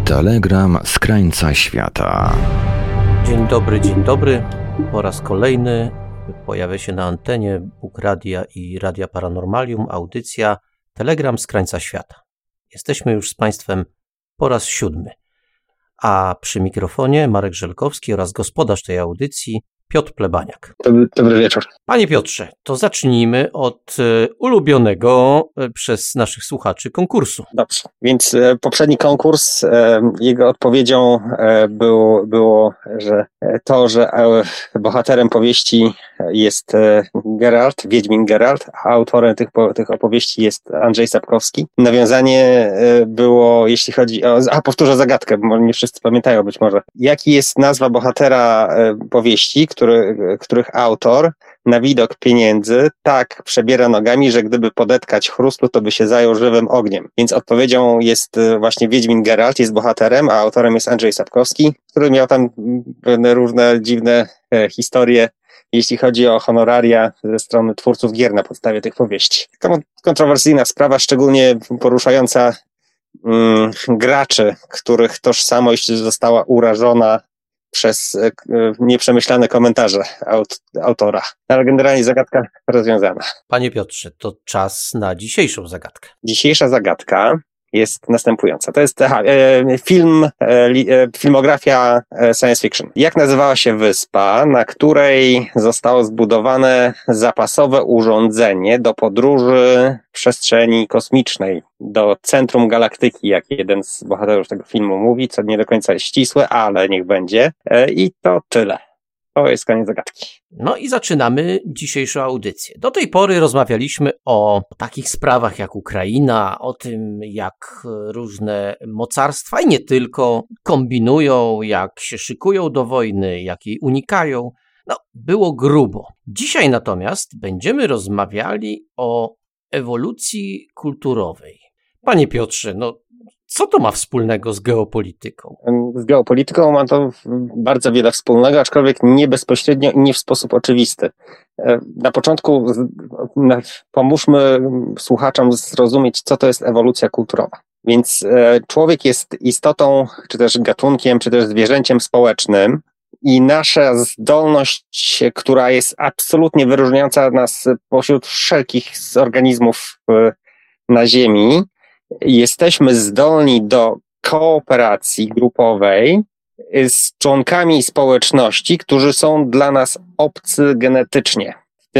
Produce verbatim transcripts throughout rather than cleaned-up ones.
Telegram z krańca świata. Dzień dobry, dzień dobry. Po raz kolejny pojawia się na antenie Bóg Radia i Radia Paranormalium audycja Telegram z krańca świata. Jesteśmy już z Państwem po raz siódmy, a przy mikrofonie Marek Żelkowski oraz gospodarz tej audycji Piotr Plebaniak. Dobry, dobry wieczór. Panie Piotrze, to zacznijmy od ulubionego przez naszych słuchaczy konkursu. Dobrze, więc poprzedni konkurs, jego odpowiedzią było, było, że to, że bohaterem powieści jest Geralt, Wiedźmin Geralt, a autorem tych, tych opowieści jest Andrzej Sapkowski. Nawiązanie było, jeśli chodzi o... A, powtórzę zagadkę, bo nie wszyscy pamiętają być może. Jaki jest nazwa bohatera powieści, który, których autor na widok pieniędzy tak przebiera nogami, że gdyby podetkać chrustu, to by się zajął żywym ogniem. Więc odpowiedzią jest właśnie Wiedźmin Geralt, jest bohaterem, a autorem jest Andrzej Sapkowski, który miał tam pewne różne dziwne e, historie, jeśli chodzi o honoraria ze strony twórców gier na podstawie tych powieści. To kontrowersyjna sprawa, szczególnie poruszająca mm, graczy, których tożsamość została urażona przez e, nieprzemyślane komentarze aut, autora. Ale generalnie zagadka rozwiązana. Panie Piotrze, to czas na dzisiejszą zagadkę. Dzisiejsza zagadka jest następująca. To jest aha, e, film, e, filmografia science fiction. Jak nazywała się wyspa, na której zostało zbudowane zapasowe urządzenie do podróży w przestrzeni kosmicznej, do centrum galaktyki, jak jeden z bohaterów tego filmu mówi, co nie do końca jest ścisłe, ale niech będzie. E, I to tyle. To jest koniec zagadki. No i zaczynamy dzisiejszą audycję. Do tej pory rozmawialiśmy o takich sprawach jak Ukraina, o tym jak różne mocarstwa i nie tylko kombinują, jak się szykują do wojny, jak jej unikają. No, było grubo. Dzisiaj natomiast będziemy rozmawiali o ewolucji kulturowej. Panie Piotrze, no co to ma wspólnego z geopolityką? Z geopolityką ma to bardzo wiele wspólnego, aczkolwiek nie bezpośrednio i nie w sposób oczywisty. Na początku pomóżmy słuchaczom zrozumieć, co to jest ewolucja kulturowa. Więc człowiek jest istotą, czy też gatunkiem, czy też zwierzęciem społecznym i nasza zdolność, która jest absolutnie wyróżniająca nas pośród wszelkich organizmów na Ziemi, jesteśmy zdolni do kooperacji grupowej z członkami społeczności, którzy są dla nas obcy genetycznie.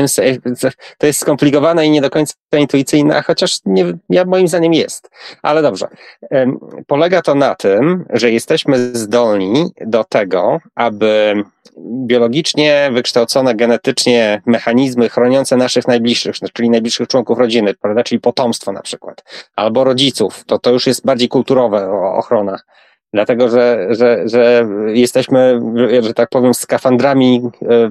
To jest skomplikowane i nie do końca intuicyjne, chociaż nie, ja moim zdaniem jest. Ale dobrze. Polega to na tym, że jesteśmy zdolni do tego, aby biologicznie wykształcone genetycznie mechanizmy chroniące naszych najbliższych, czyli najbliższych członków rodziny, prawda, czyli potomstwo na przykład, albo rodziców, to to już jest bardziej kulturowa ochrona. Dlatego, że, że, że jesteśmy, że tak powiem, skafandrami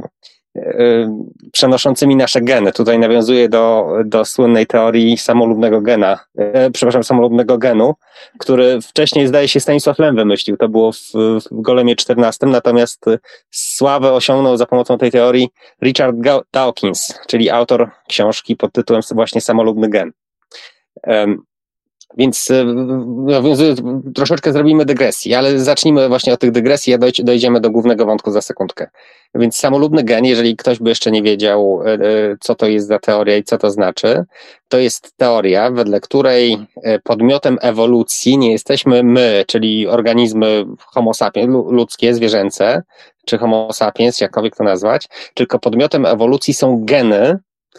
przenoszącymi nasze geny. Tutaj nawiązuję do, do słynnej teorii samolubnego gena, e, przepraszam, samolubnego genu, który wcześniej, zdaje się, Stanisław Lem wymyślił. To było w, w Golemie czternastym, natomiast sławę osiągnął za pomocą tej teorii Richard Dawkins, czyli autor książki pod tytułem właśnie Samolubny gen. Um, Więc nawiązując, troszeczkę zrobimy dygresję, ale zacznijmy właśnie od tych dygresji, a dojdziemy do głównego wątku za sekundkę. Więc samolubny gen, jeżeli ktoś by jeszcze nie wiedział, co to jest za teoria i co to znaczy, to jest teoria, wedle której podmiotem ewolucji nie jesteśmy my, czyli organizmy homo sapiens, ludzkie, zwierzęce, czy homo sapiens, jakkolwiek to nazwać, tylko podmiotem ewolucji są geny,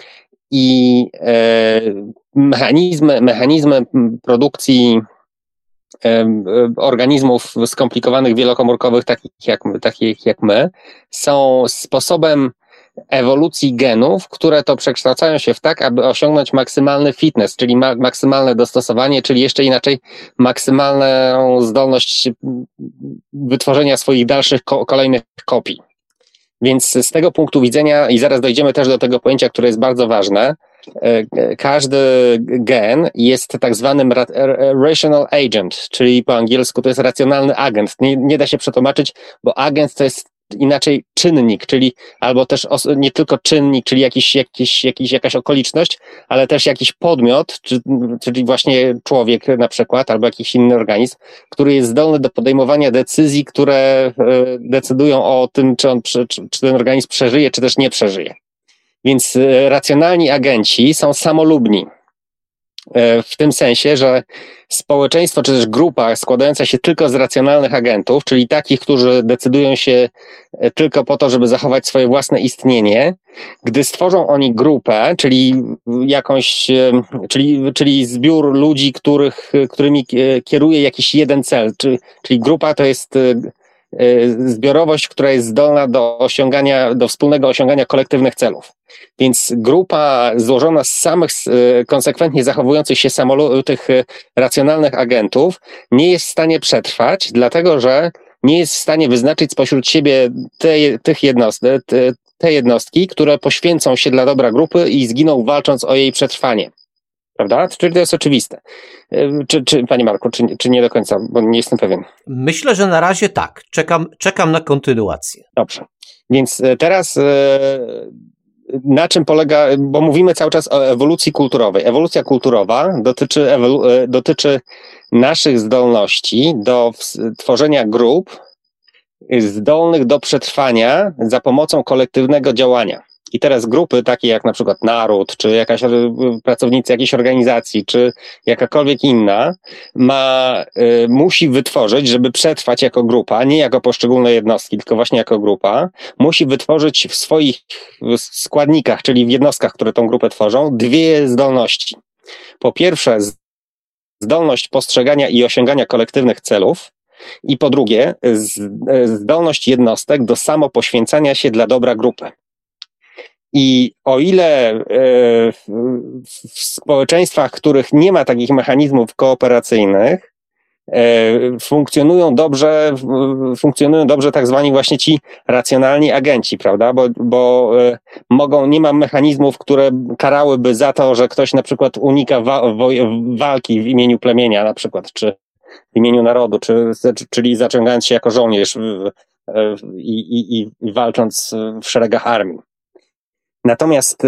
i e, mechanizmy, mechanizmy produkcji e, organizmów skomplikowanych, wielokomórkowych, takich jak, takich jak my, są sposobem ewolucji genów, które to przekształcają się w tak, aby osiągnąć maksymalny fitness, czyli ma, maksymalne dostosowanie, czyli jeszcze inaczej maksymalną zdolność wytworzenia swoich dalszych, ko- kolejnych kopii. Więc z tego punktu widzenia, i zaraz dojdziemy też do tego pojęcia, które jest bardzo ważne, każdy gen jest tak zwanym rational agent, czyli po angielsku to jest racjonalny agent. Nie, nie da się przetłumaczyć, bo agent to jest inaczej czynnik, czyli albo też os, nie tylko czynnik, czyli jakiś, jakiś, jakiś, jakaś okoliczność, ale też jakiś podmiot, czy, czyli właśnie człowiek na przykład, albo jakiś inny organizm, który jest zdolny do podejmowania decyzji, które decydują o tym, czy, on, czy, czy ten organizm przeżyje, czy też nie przeżyje. Więc racjonalni agenci są samolubni. W tym sensie, że społeczeństwo czy też grupa składająca się tylko z racjonalnych agentów, czyli takich, którzy decydują się tylko po to, żeby zachować swoje własne istnienie, gdy stworzą oni grupę, czyli jakąś, czyli, czyli zbiór ludzi, których, którymi kieruje jakiś jeden cel, czyli, czyli grupa to jest zbiorowość, która jest zdolna do osiągania, do wspólnego osiągania kolektywnych celów. Więc grupa złożona z samych konsekwentnie zachowujących się samolu- tych racjonalnych agentów nie jest w stanie przetrwać, dlatego że nie jest w stanie wyznaczyć spośród siebie te, tych jednostek, te, te jednostki, które poświęcą się dla dobra grupy i zginą walcząc o jej przetrwanie. Prawda? Czyli to jest oczywiste. Czy, czy, Panie Marku, czy, czy nie do końca, bo nie jestem pewien. Myślę, że na razie tak. Czekam, czekam na kontynuację. Dobrze. Więc teraz na czym polega, bo mówimy cały czas o ewolucji kulturowej. Ewolucja kulturowa dotyczy, ewolu- dotyczy naszych zdolności do tworzenia grup zdolnych do przetrwania za pomocą kolektywnego działania. I teraz grupy takie jak na przykład naród, czy jakaś pracownicy jakiejś organizacji, czy jakakolwiek inna, ma, y, musi wytworzyć, żeby przetrwać jako grupa, nie jako poszczególne jednostki, tylko właśnie jako grupa, musi wytworzyć w swoich składnikach, czyli w jednostkach, które tą grupę tworzą, dwie zdolności. Po pierwsze, zdolność postrzegania i osiągania kolektywnych celów, i po drugie, zdolność jednostek do samopoświęcania się dla dobra grupy. I o ile w społeczeństwach, w których nie ma takich mechanizmów kooperacyjnych, funkcjonują dobrze, funkcjonują dobrze tak zwani właśnie ci racjonalni agenci, prawda? Bo, bo mogą, nie ma mechanizmów, które karałyby za to, że ktoś na przykład unika wa- walki w imieniu plemienia na przykład, czy w imieniu narodu, czy, czyli zaciągając się jako żołnierz i, i, i walcząc w szeregach armii. Natomiast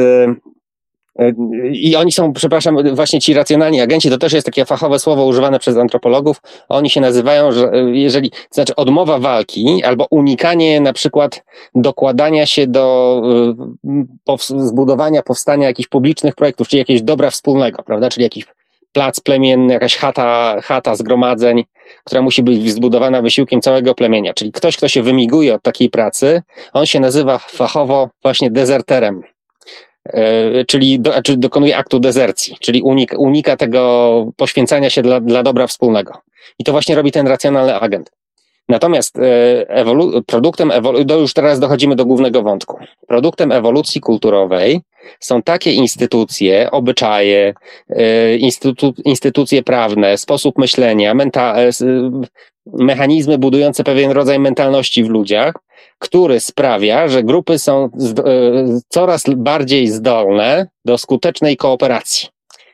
i oni są, przepraszam, właśnie ci racjonalni agenci, to też jest takie fachowe słowo używane przez antropologów, oni się nazywają, że jeżeli, to znaczy odmowa walki albo unikanie na przykład dokładania się do zbudowania, powstania jakichś publicznych projektów, czyli jakiegoś dobra wspólnego, prawda, czyli jakiś plac plemienny, jakaś chata, chata zgromadzeń, która musi być zbudowana wysiłkiem całego plemienia, czyli ktoś, kto się wymiguje od takiej pracy, on się nazywa fachowo właśnie dezerterem. Czyli, do, czyli dokonuje aktu dezercji, czyli unika, unika tego poświęcania się dla, dla dobra wspólnego. I to właśnie robi ten racjonalny agent. Natomiast ewolu- produktem ewolucji, do już teraz dochodzimy do głównego wątku. Produktem ewolucji kulturowej są takie instytucje, obyczaje, instytu- instytucje prawne, sposób myślenia, menta- mechanizmy budujące pewien rodzaj mentalności w ludziach, który sprawia, że grupy są zd- coraz bardziej zdolne do skutecznej kooperacji.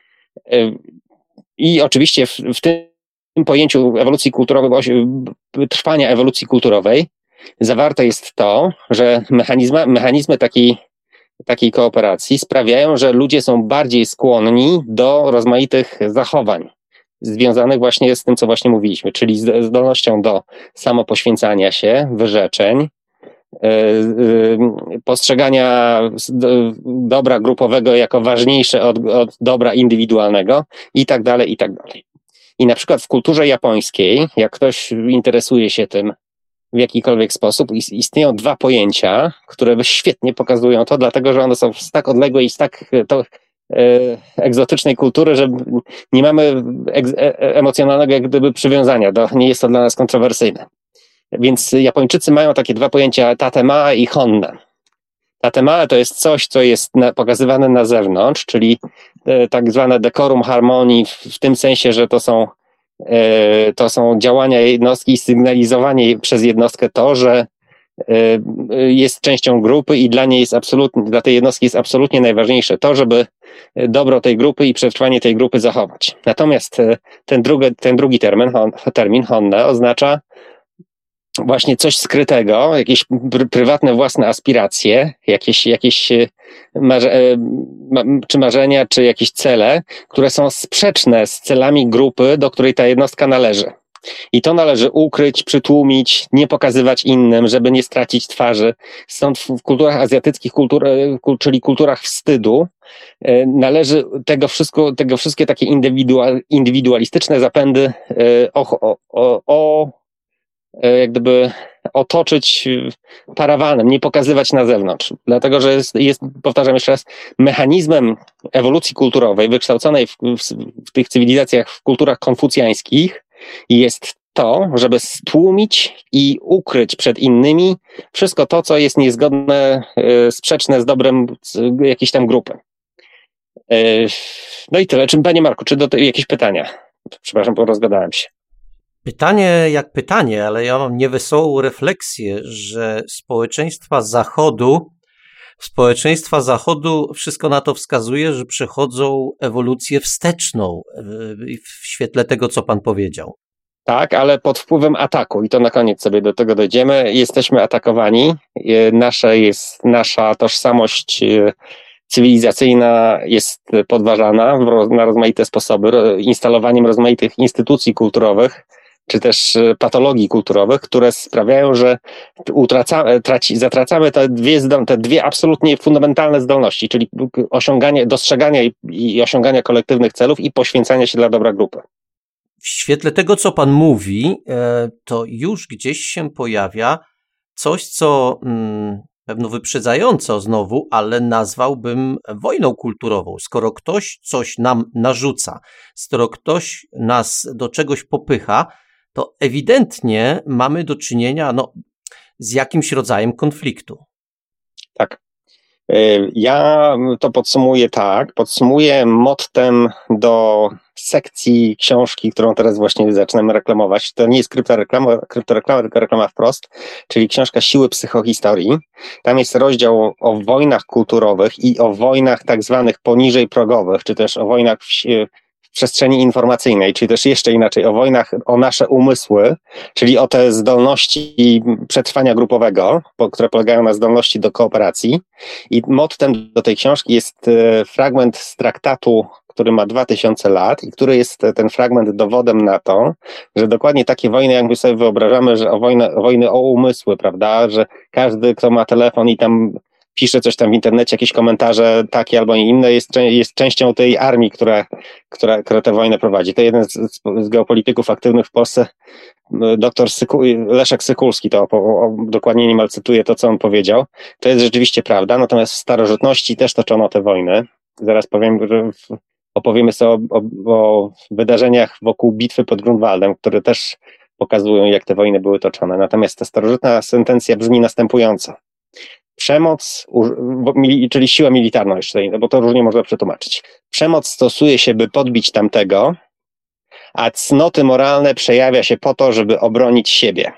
I oczywiście w, w tym W tym pojęciu ewolucji kulturowej, trwania ewolucji kulturowej zawarte jest to, że mechanizmy, mechanizmy takiej, takiej kooperacji sprawiają, że ludzie są bardziej skłonni do rozmaitych zachowań związanych właśnie z tym, co właśnie mówiliśmy, czyli z zdolnością do samopoświęcania się, wyrzeczeń, postrzegania dobra grupowego jako ważniejsze od, od dobra indywidualnego i tak dalej, i tak dalej. I na przykład w kulturze japońskiej, jak ktoś interesuje się tym w jakikolwiek sposób, istnieją dwa pojęcia, które świetnie pokazują to, dlatego że one są z tak odległej i z tak to, e, egzotycznej kultury, że nie mamy egz, e, emocjonalnego jak gdyby przywiązania, do, nie jest to dla nas kontrowersyjne. Więc Japończycy mają takie dwa pojęcia tatemae i honne. Tatemae to jest coś, co jest na, pokazywane na zewnątrz, czyli e, tak zwane decorum harmonii w, w tym sensie, że to są, e, to są działania jednostki i sygnalizowanie przez jednostkę to, że e, jest częścią grupy i dla niej jest absolutnie, dla tej jednostki jest absolutnie najważniejsze to, żeby dobro tej grupy i przetrwanie tej grupy zachować. Natomiast e, ten, drugi, ten drugi termin, hon, termin honne oznacza właśnie coś skrytego, jakieś pr- prywatne własne aspiracje, jakieś, jakieś marze- czy marzenia, czy jakieś cele, które są sprzeczne z celami grupy, do której ta jednostka należy. I to należy ukryć, przytłumić, nie pokazywać innym, żeby nie stracić twarzy. Stąd w kulturach azjatyckich, kultur, czyli kulturach wstydu, należy tego wszystko, tego wszystkie takie indywidual, indywidualistyczne zapędy o, o, o, o jak gdyby otoczyć parawanem, nie pokazywać na zewnątrz. Dlatego, że jest, jest powtarzam jeszcze raz, mechanizmem ewolucji kulturowej wykształconej w, w, w tych cywilizacjach, w kulturach konfucjańskich jest to, żeby stłumić i ukryć przed innymi wszystko to, co jest niezgodne, sprzeczne z dobrem jakiejś tam grupy. No i tyle. Czy, panie Marku, czy do tej jakieś pytania? Przepraszam, bo rozgadałem się. Pytanie jak pytanie, ale ja mam niewesołą refleksję, że społeczeństwa Zachodu, społeczeństwa Zachodu wszystko na to wskazuje, że przechodzą ewolucję wsteczną w świetle tego, co pan powiedział. Tak, ale pod wpływem ataku i to na koniec sobie do tego dojdziemy. Jesteśmy atakowani, nasza, jest, nasza tożsamość cywilizacyjna jest podważana na rozmaite sposoby, instalowaniem rozmaitych instytucji kulturowych, czy też patologii kulturowych, które sprawiają, że utracamy, traci, zatracamy te dwie, te dwie absolutnie fundamentalne zdolności, czyli osiąganie, dostrzegania i, i osiągania kolektywnych celów i poświęcania się dla dobra grupy. W świetle tego, co pan mówi, to już gdzieś się pojawia coś, co hmm, pewno wyprzedzająco znowu, ale nazwałbym wojną kulturową. Skoro ktoś coś nam narzuca, skoro ktoś nas do czegoś popycha, to ewidentnie mamy do czynienia no, z jakimś rodzajem konfliktu. Tak. Ja to podsumuję tak. Podsumuję mottem do sekcji książki, którą teraz właśnie zaczynamy reklamować. To nie jest kryptoreklama, kryptoreklama, tylko reklama wprost, czyli książka Siły psychohistorii. Tam jest rozdział o wojnach kulturowych i o wojnach tak zwanych poniżej progowych, czy też o wojnach w, w przestrzeni informacyjnej, czyli też jeszcze inaczej o wojnach o nasze umysły, czyli o te zdolności przetrwania grupowego, które polegają na zdolności do kooperacji. I mottem do tej książki jest fragment z traktatu, który ma dwa tysiące lat i który jest ten fragment dowodem na to, że dokładnie takie wojny, jak my sobie wyobrażamy, że o wojny, wojny o umysły, prawda, że każdy, kto ma telefon i tam pisze coś tam w internecie, jakieś komentarze takie albo inne, jest, jest częścią tej armii, która, która, która tę wojnę prowadzi. To jeden z, z geopolityków aktywnych w Polsce, doktor Syku, Leszek Sykulski, to o, o, dokładnie niemal cytuję to, co on powiedział. To jest rzeczywiście prawda, natomiast w starożytności też toczono te wojny. Zaraz powiem, że w, opowiemy sobie o, o, o wydarzeniach wokół bitwy pod Grunwaldem, które też pokazują, jak te wojny były toczone. Natomiast ta starożytna sentencja brzmi następująco. Przemoc, czyli siła militarna jeszcze, bo to różnie można przetłumaczyć. Przemoc stosuje się, by podbić tamtego, a cnoty moralne przejawia się po to, żeby obronić siebie.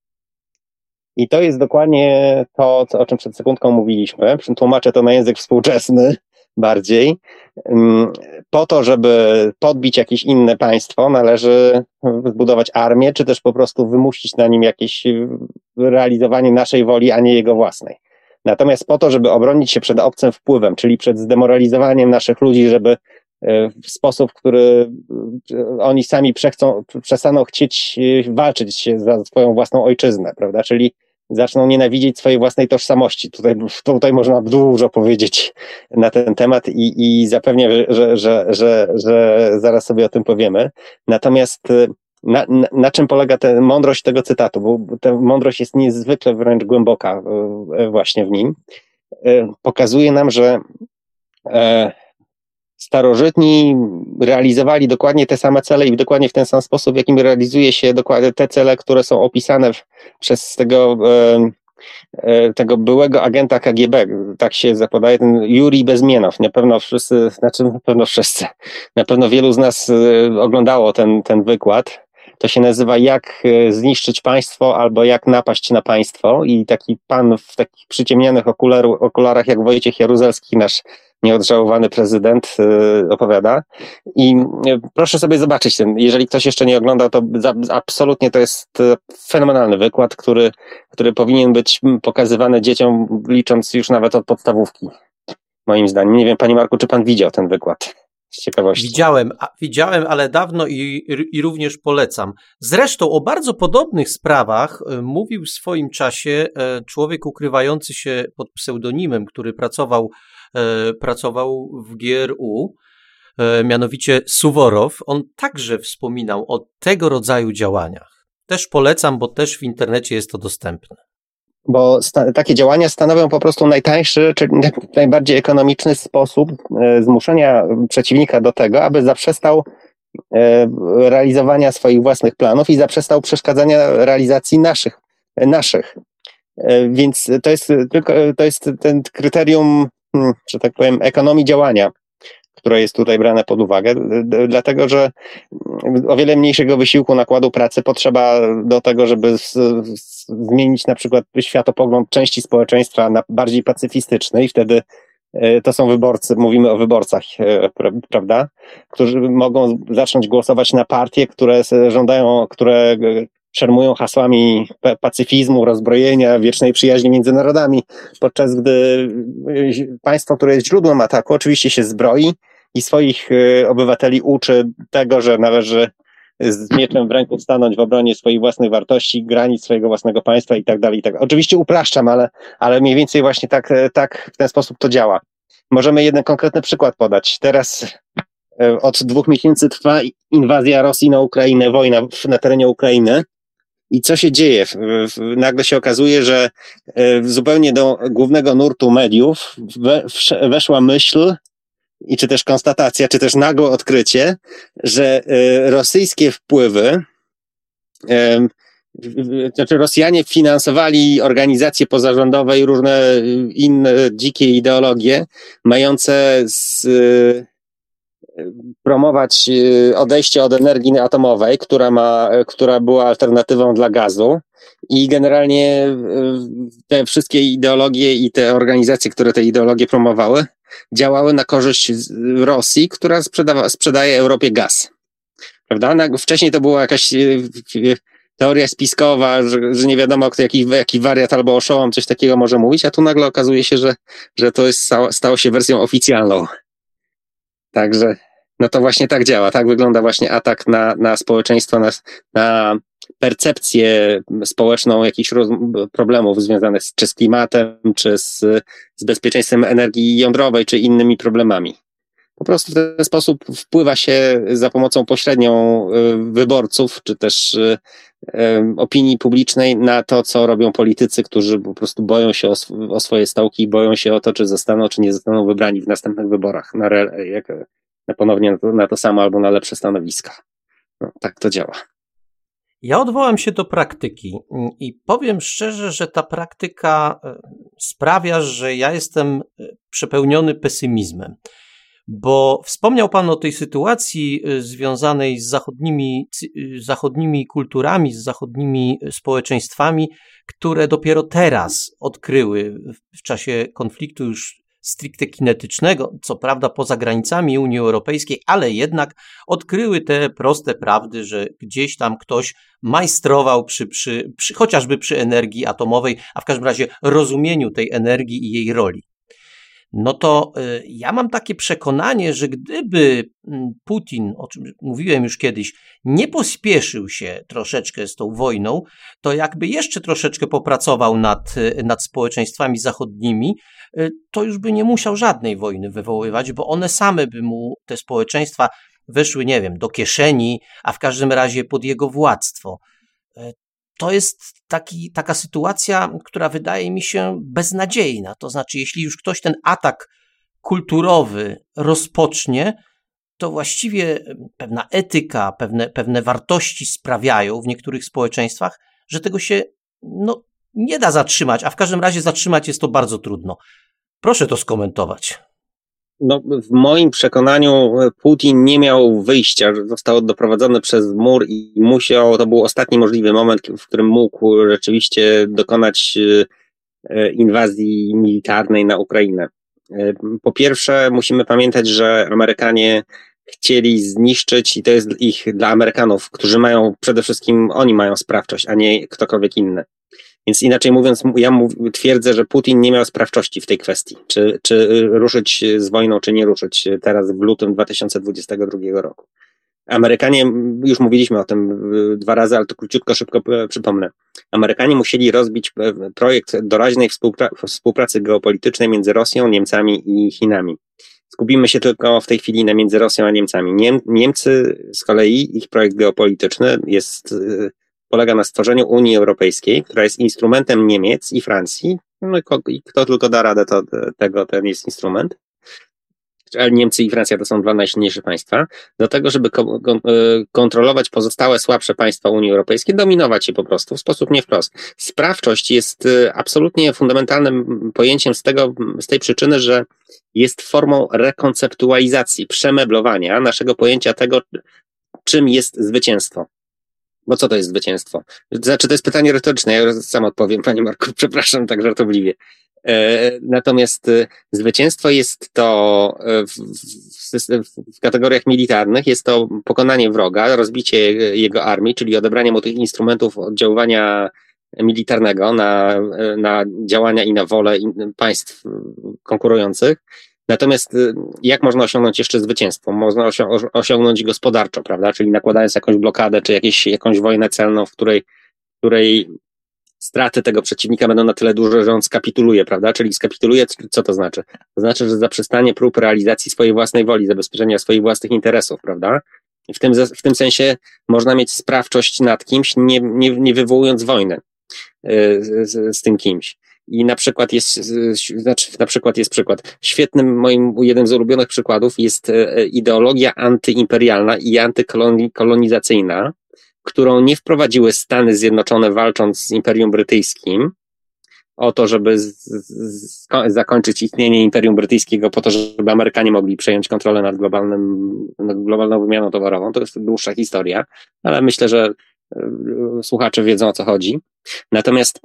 I to jest dokładnie to, o czym przed sekundką mówiliśmy. Tłumaczę to na język współczesny bardziej. Po to, żeby podbić jakieś inne państwo, należy zbudować armię, czy też po prostu wymusić na nim jakieś realizowanie naszej woli, a nie jego własnej. Natomiast po to, żeby obronić się przed obcym wpływem, czyli przed zdemoralizowaniem naszych ludzi, żeby w sposób, w który oni sami przechcą, przestaną chcieć walczyć za swoją własną ojczyznę, prawda? Czyli zaczną nienawidzieć swojej własnej tożsamości. Tutaj, tutaj można dużo powiedzieć na ten temat i, i zapewniam, że, że, że, że zaraz sobie o tym powiemy. Natomiast na, na, na czym polega ta mądrość tego cytatu? Bo ta mądrość jest niezwykle wręcz głęboka właśnie w nim. Pokazuje nam, że starożytni realizowali dokładnie te same cele i dokładnie w ten sam sposób, w jakim realizuje się dokładnie te cele, które są opisane w, przez tego, e, tego byłego agenta K G B. Tak się zapodaje, ten Jurij Bezmienow. Na pewno wszyscy, znaczy na pewno wszyscy, na pewno wielu z nas oglądało ten, ten wykład. To się nazywa Jak zniszczyć państwo albo Jak napaść na państwo i taki pan w takich przyciemnionych okularu, okularach jak Wojciech Jaruzelski, nasz nieodżałowany prezydent, yy, opowiada. I yy, proszę sobie zobaczyć ten, jeżeli ktoś jeszcze nie oglądał, to za, absolutnie to jest fenomenalny wykład, który, który powinien być pokazywany dzieciom, licząc już nawet od podstawówki, moim zdaniem. Nie wiem, panie Marku, czy pan widział ten wykład? Z ciekawości. Widziałem, a, widziałem, ale dawno i, i również polecam. Zresztą o bardzo podobnych sprawach e, mówił w swoim czasie e, człowiek ukrywający się pod pseudonimem, który pracował, e, pracował w G R U, e, mianowicie Suworow. On także wspominał o tego rodzaju działaniach. Też polecam, bo też w internecie jest to dostępne. Bo sta- takie działania stanowią po prostu najtańszy, czy najbardziej ekonomiczny sposób e, zmuszenia przeciwnika do tego, aby zaprzestał e, realizowania swoich własnych planów i zaprzestał przeszkadzania realizacji naszych. E, naszych. E, więc to jest tylko to jest ten kryterium, hmm, że tak powiem, ekonomii działania, które jest tutaj brane pod uwagę, d- dlatego że o wiele mniejszego wysiłku, nakładu pracy potrzeba do tego, żeby z, z, zmienić na przykład światopogląd części społeczeństwa na bardziej pacyfistyczny i wtedy y, to są wyborcy, mówimy o wyborcach, y, prawda, którzy mogą zacząć głosować na partie, które żądają, które szermują hasłami pacyfizmu, rozbrojenia, wiecznej przyjaźni między narodami, podczas gdy państwo, które jest źródłem ataku, oczywiście się zbroi i swoich obywateli uczy tego, że należy z mieczem w ręku stanąć w obronie swoich własnych wartości, granic swojego własnego państwa i tak dalej, i tak. Oczywiście upraszczam, ale, ale mniej więcej właśnie tak, tak w ten sposób to działa. Możemy jeden konkretny przykład podać. Teraz od dwóch miesięcy trwa inwazja Rosji na Ukrainę, wojna na terenie Ukrainy. I co się dzieje? Nagle się okazuje, że zupełnie do głównego nurtu mediów weszła myśl, i czy też konstatacja, czy też nagłe odkrycie, że rosyjskie wpływy, znaczy Rosjanie finansowali organizacje pozarządowe i różne inne dzikie ideologie, mające z, promować odejście od energii atomowej, która ma, która była alternatywą dla gazu. I generalnie te wszystkie ideologie i te organizacje, które te ideologie promowały, działały na korzyść Rosji, która sprzedawa, sprzedaje Europie gaz. Prawda? Wcześniej to była jakaś teoria spiskowa, że, że nie wiadomo, kto, jaki, jaki wariat albo oszołom coś takiego może mówić, a tu nagle okazuje się, że, że to jest, stało, stało się wersją oficjalną. Także no to właśnie tak działa. Tak wygląda właśnie atak na, na społeczeństwo, na, na percepcję społeczną jakichś roz, problemów związanych z, czy z klimatem, czy z, z bezpieczeństwem energii jądrowej, czy innymi problemami. Po prostu w ten sposób wpływa się za pomocą pośrednią wyborców, czy też opinii publicznej na to, co robią politycy, którzy po prostu boją się o, sw- o swoje stołki, boją się o to, czy zostaną, czy nie zostaną wybrani w następnych wyborach na, re- jak, na ponownie na to, na to samo albo na lepsze stanowiska. No, tak to działa. Ja odwołam się do praktyki i powiem szczerze, że ta praktyka sprawia, że ja jestem przepełniony pesymizmem. Bo wspomniał Pan o tej sytuacji związanej z zachodnimi, zachodnimi kulturami, z zachodnimi społeczeństwami, które dopiero teraz odkryły w czasie konfliktu już stricte kinetycznego, co prawda poza granicami Unii Europejskiej, ale jednak odkryły te proste prawdy, że gdzieś tam ktoś majstrował przy, przy, przy, chociażby przy energii atomowej, a w każdym razie rozumieniu tej energii i jej roli. No to y, ja mam takie przekonanie, że gdyby Putin, o czym mówiłem już kiedyś, nie pospieszył się troszeczkę z tą wojną, to jakby jeszcze troszeczkę popracował nad, nad społeczeństwami zachodnimi, y, to już by nie musiał żadnej wojny wywoływać, bo one same by mu, te społeczeństwa, weszły, nie wiem, do kieszeni, a w każdym razie pod jego władztwo. Y, To jest taki, taka sytuacja, która wydaje mi się beznadziejna. To znaczy, jeśli już ktoś ten atak kulturowy rozpocznie, to właściwie pewna etyka, pewne, pewne wartości sprawiają w niektórych społeczeństwach, że tego się no, nie da zatrzymać, a w każdym razie zatrzymać jest to bardzo trudno. Proszę to skomentować. No, w moim przekonaniu Putin nie miał wyjścia, został doprowadzony przez mur i musiał, to był ostatni możliwy moment, w którym mógł rzeczywiście dokonać inwazji militarnej na Ukrainę. Po pierwsze, musimy pamiętać, że Amerykanie chcieli zniszczyć, i to jest ich dla Amerykanów, którzy mają, przede wszystkim oni mają sprawczość, a nie ktokolwiek inny. Więc inaczej mówiąc, ja mów, twierdzę, że Putin nie miał sprawczości w tej kwestii, czy, czy ruszyć z wojną, czy nie ruszyć teraz w lutym dwa tysiące dwudziestego drugiego roku. Amerykanie, już mówiliśmy o tym dwa razy, ale to króciutko, szybko przypomnę. Amerykanie musieli rozbić projekt doraźnej współpra- współpracy geopolitycznej między Rosją, Niemcami i Chinami. Skupimy się tylko w tej chwili na między Rosją a Niemcami. Niem- Niemcy z kolei, ich projekt geopolityczny jest, polega na stworzeniu Unii Europejskiej, która jest instrumentem Niemiec i Francji. No i kto tylko da radę, to tego, ten jest instrument. Ale Niemcy i Francja to są dwa najsilniejsze państwa, do tego, żeby ko- kontrolować pozostałe słabsze państwa Unii Europejskiej, dominować je po prostu w sposób nie wprost. Sprawczość jest absolutnie fundamentalnym pojęciem z tego, z tej przyczyny, że jest formą rekonceptualizacji, przemeblowania naszego pojęcia tego, czym jest zwycięstwo. Bo co to jest zwycięstwo? Znaczy, to jest pytanie retoryczne, ja sam odpowiem, panie Marku, przepraszam, tak żartobliwie. Natomiast zwycięstwo jest to w, w, w kategoriach militarnych, jest to pokonanie wroga, rozbicie jego armii, czyli odebranie mu tych instrumentów oddziaływania militarnego na, na działania i na wolę państw konkurujących. Natomiast jak można osiągnąć jeszcze zwycięstwo? Można osią- osiągnąć gospodarczo, prawda? Czyli nakładając jakąś blokadę, czy jakieś, jakąś wojnę celną, w której, w której straty tego przeciwnika będą na tyle duże, że on skapituluje, prawda? Czyli skapituluje, co to znaczy? To znaczy, że zaprzestanie prób realizacji swojej własnej woli, zabezpieczenia swoich własnych interesów, prawda? W tym, w tym sensie można mieć sprawczość nad kimś, nie, nie, nie wywołując wojny z, z tym kimś. I na przykład jest, znaczy na przykład jest przykład. Świetnym moim, jednym z ulubionych przykładów jest ideologia antyimperialna i antykolonizacyjna, którą nie wprowadziły Stany Zjednoczone walcząc z Imperium Brytyjskim o to, żeby z, z, zakończyć istnienie Imperium Brytyjskiego po to, żeby Amerykanie mogli przejąć kontrolę nad globalnym, nad globalną wymianą towarową. To jest dłuższa historia, ale myślę, że y, słuchacze wiedzą, o co chodzi. Natomiast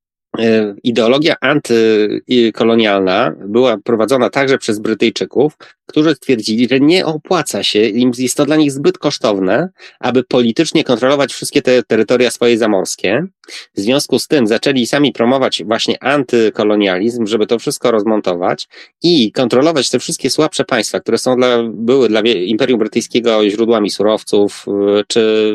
ideologia antykolonialna była prowadzona także przez Brytyjczyków, którzy stwierdzili, że nie opłaca się, im jest to dla nich zbyt kosztowne, aby politycznie kontrolować wszystkie te terytoria swoje zamorskie. W związku z tym zaczęli sami promować właśnie antykolonializm, żeby to wszystko rozmontować i kontrolować te wszystkie słabsze państwa, które są dla, były dla Imperium Brytyjskiego źródłami surowców, czy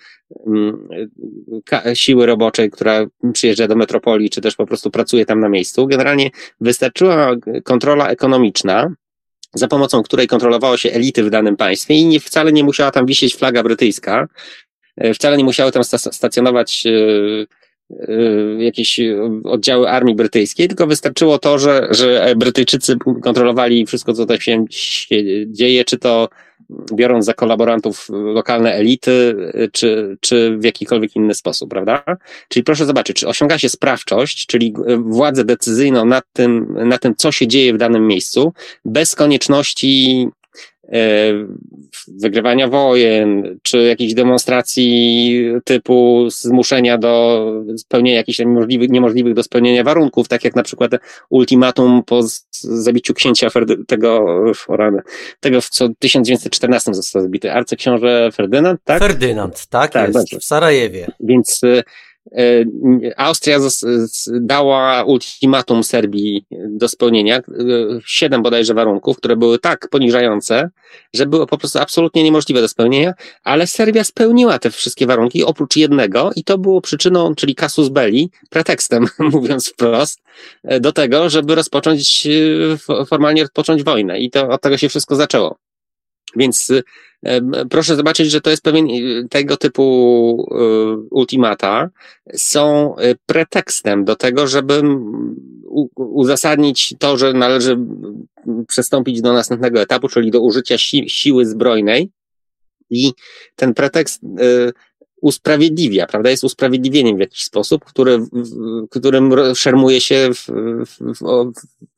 siły roboczej, która przyjeżdża do metropolii, czy też po prostu pracuje tam na miejscu. Generalnie wystarczyła kontrola ekonomiczna, za pomocą której kontrolowało się elity w danym państwie i nie, wcale nie musiała tam wisieć flaga brytyjska, wcale nie musiały tam stacjonować jakieś oddziały armii brytyjskiej, tylko wystarczyło to, że, że Brytyjczycy kontrolowali wszystko, co tam się dzieje, czy to biorąc za kolaborantów lokalne elity, czy, czy w jakikolwiek inny sposób, prawda? Czyli proszę zobaczyć, czy osiąga się sprawczość, czyli władzę decyzyjną nad tym, nad tym, co się dzieje w danym miejscu, bez konieczności wygrywania wojen, czy jakichś demonstracji typu zmuszenia do spełnienia jakichś niemożliwych, niemożliwych do spełnienia warunków, tak jak na przykład ultimatum po zabiciu księcia Ferdy, tego, tego co w tysiąc dziewięćset czternastym został zabity, arcyksiąże Ferdynand, tak? Ferdynand, tak, tak jest, dobrze. W Sarajewie. Więc Austria dała ultimatum Serbii do spełnienia, siedem bodajże warunków, które były tak poniżające, że były po prostu absolutnie niemożliwe do spełnienia, ale Serbia spełniła te wszystkie warunki oprócz jednego i to było przyczyną, czyli casus belli, pretekstem, mówiąc wprost, do tego, żeby rozpocząć, formalnie rozpocząć wojnę i to od tego się wszystko zaczęło. Więc proszę zobaczyć, że to jest pewien tego typu ultimata są pretekstem do tego, żeby uzasadnić to, że należy przystąpić do następnego etapu, czyli do użycia si- siły zbrojnej i ten pretekst usprawiedliwia, prawda? Jest usprawiedliwieniem w jakiś sposób, który, w którym szermuje się w, w, w,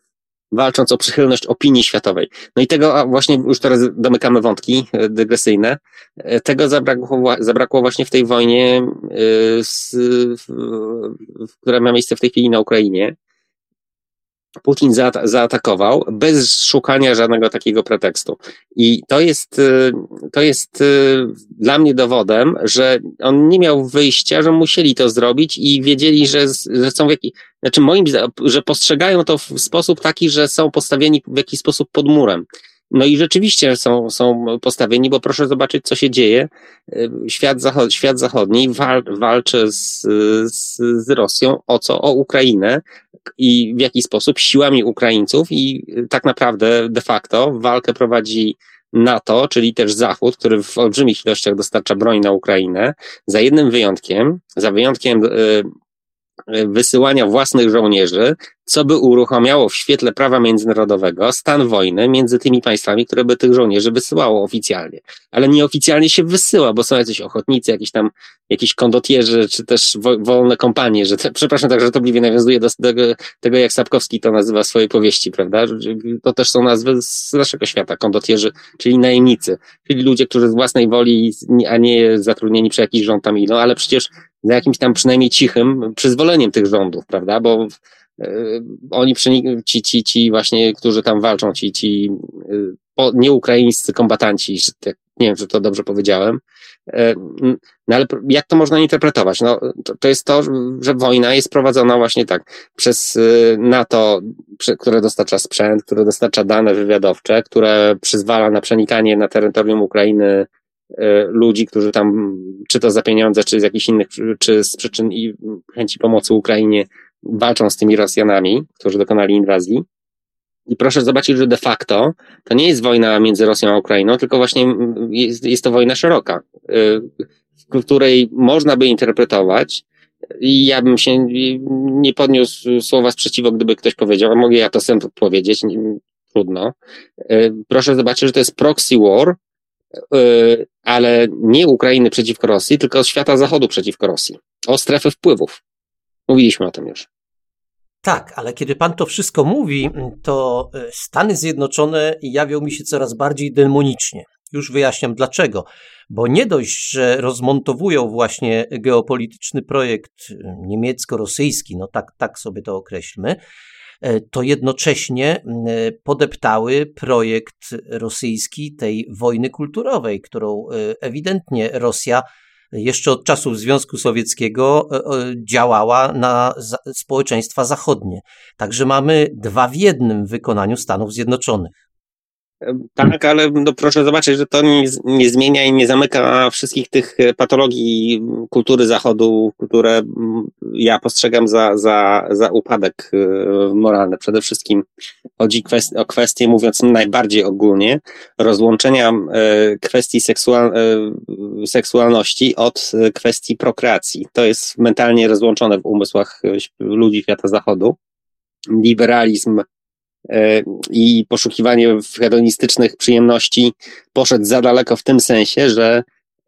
walcząc o przychylność opinii światowej. No i tego, a właśnie już teraz domykamy wątki dygresyjne, tego zabrakło, zabrakło właśnie w tej wojnie, z, która ma miejsce w tej chwili na Ukrainie. Putin zaata- zaatakował bez szukania żadnego takiego pretekstu. I to jest, to jest dla mnie dowodem, że on nie miał wyjścia, że musieli to zrobić i wiedzieli, że, że są w jakiś, znaczy moim, że postrzegają to w sposób taki, że są postawieni w jakiś sposób pod murem. No i rzeczywiście są, są postawieni, bo proszę zobaczyć, co się dzieje. Świat, zachod- świat zachodni wal- walczy z, z, z Rosją o co? O Ukrainę i w jaki sposób siłami Ukraińców i tak naprawdę de facto walkę prowadzi NATO, czyli też Zachód, który w olbrzymich ilościach dostarcza broń na Ukrainę, za jednym wyjątkiem, za wyjątkiem y, wysyłania własnych żołnierzy, co by uruchamiało w świetle prawa międzynarodowego stan wojny między tymi państwami, które by tych żołnierzy wysyłało oficjalnie. Ale nieoficjalnie się wysyła, bo są jacyś ochotnicy, jakieś tam, jakieś kondotierzy, czy też wo, wolne kompanie, że te, przepraszam, tak żartobliwie nawiązuje do tego, tego, jak Sapkowski to nazywa w swojej powieści, prawda? To też są nazwy z naszego świata, kondotierzy, czyli najemnicy, czyli ludzie, którzy z własnej woli, a nie zatrudnieni przez jakiś rząd tam idą, ale przecież za jakimś tam przynajmniej cichym przyzwoleniem tych rządów, prawda? Bo y, oni, ci, ci, ci właśnie, którzy tam walczą, ci, ci y, po, nieukraińscy kombatanci, nie wiem, czy to dobrze powiedziałem, y, no ale jak to można interpretować? No, to, to jest to, że wojna jest prowadzona właśnie tak, przez y, NATO, przy, które dostarcza sprzęt, które dostarcza dane wywiadowcze, które przyzwala na przenikanie na terytorium Ukrainy ludzi, którzy tam, czy to za pieniądze, czy z jakichś innych, czy z przyczyn i chęci pomocy Ukrainie walczą z tymi Rosjanami, którzy dokonali inwazji. I proszę zobaczyć, że de facto to nie jest wojna między Rosją a Ukrainą, tylko właśnie jest, jest to wojna szeroka, w której można by interpretować, i ja bym się nie podniósł słowa sprzeciwu, gdyby ktoś powiedział, a mogę ja to sam powiedzieć, trudno. Proszę zobaczyć, że to jest proxy war, ale nie Ukrainy przeciwko Rosji, tylko świata zachodu przeciwko Rosji. O strefę wpływów. Mówiliśmy o tym już. Tak, ale kiedy pan to wszystko mówi, to Stany Zjednoczone jawią mi się coraz bardziej demonicznie. Już wyjaśniam dlaczego. Bo nie dość, że rozmontowują właśnie geopolityczny projekt niemiecko-rosyjski, no tak, tak sobie to określmy, to jednocześnie podeptały projekt rosyjski tej wojny kulturowej, którą ewidentnie Rosja jeszcze od czasów Związku Sowieckiego działała na społeczeństwa zachodnie. Także mamy dwa w jednym w wykonaniu Stanów Zjednoczonych. Tak, ale no proszę zobaczyć, że to nie, nie zmienia i nie zamyka wszystkich tych patologii kultury Zachodu, które ja postrzegam za, za, za upadek moralny. Przede wszystkim chodzi kwest- o kwestię, mówiąc najbardziej ogólnie, rozłączenia kwestii seksual- seksualności od kwestii prokreacji. To jest mentalnie rozłączone w umysłach ludzi świata Zachodu. Liberalizm i poszukiwanie hedonistycznych przyjemności poszedł za daleko w tym sensie, że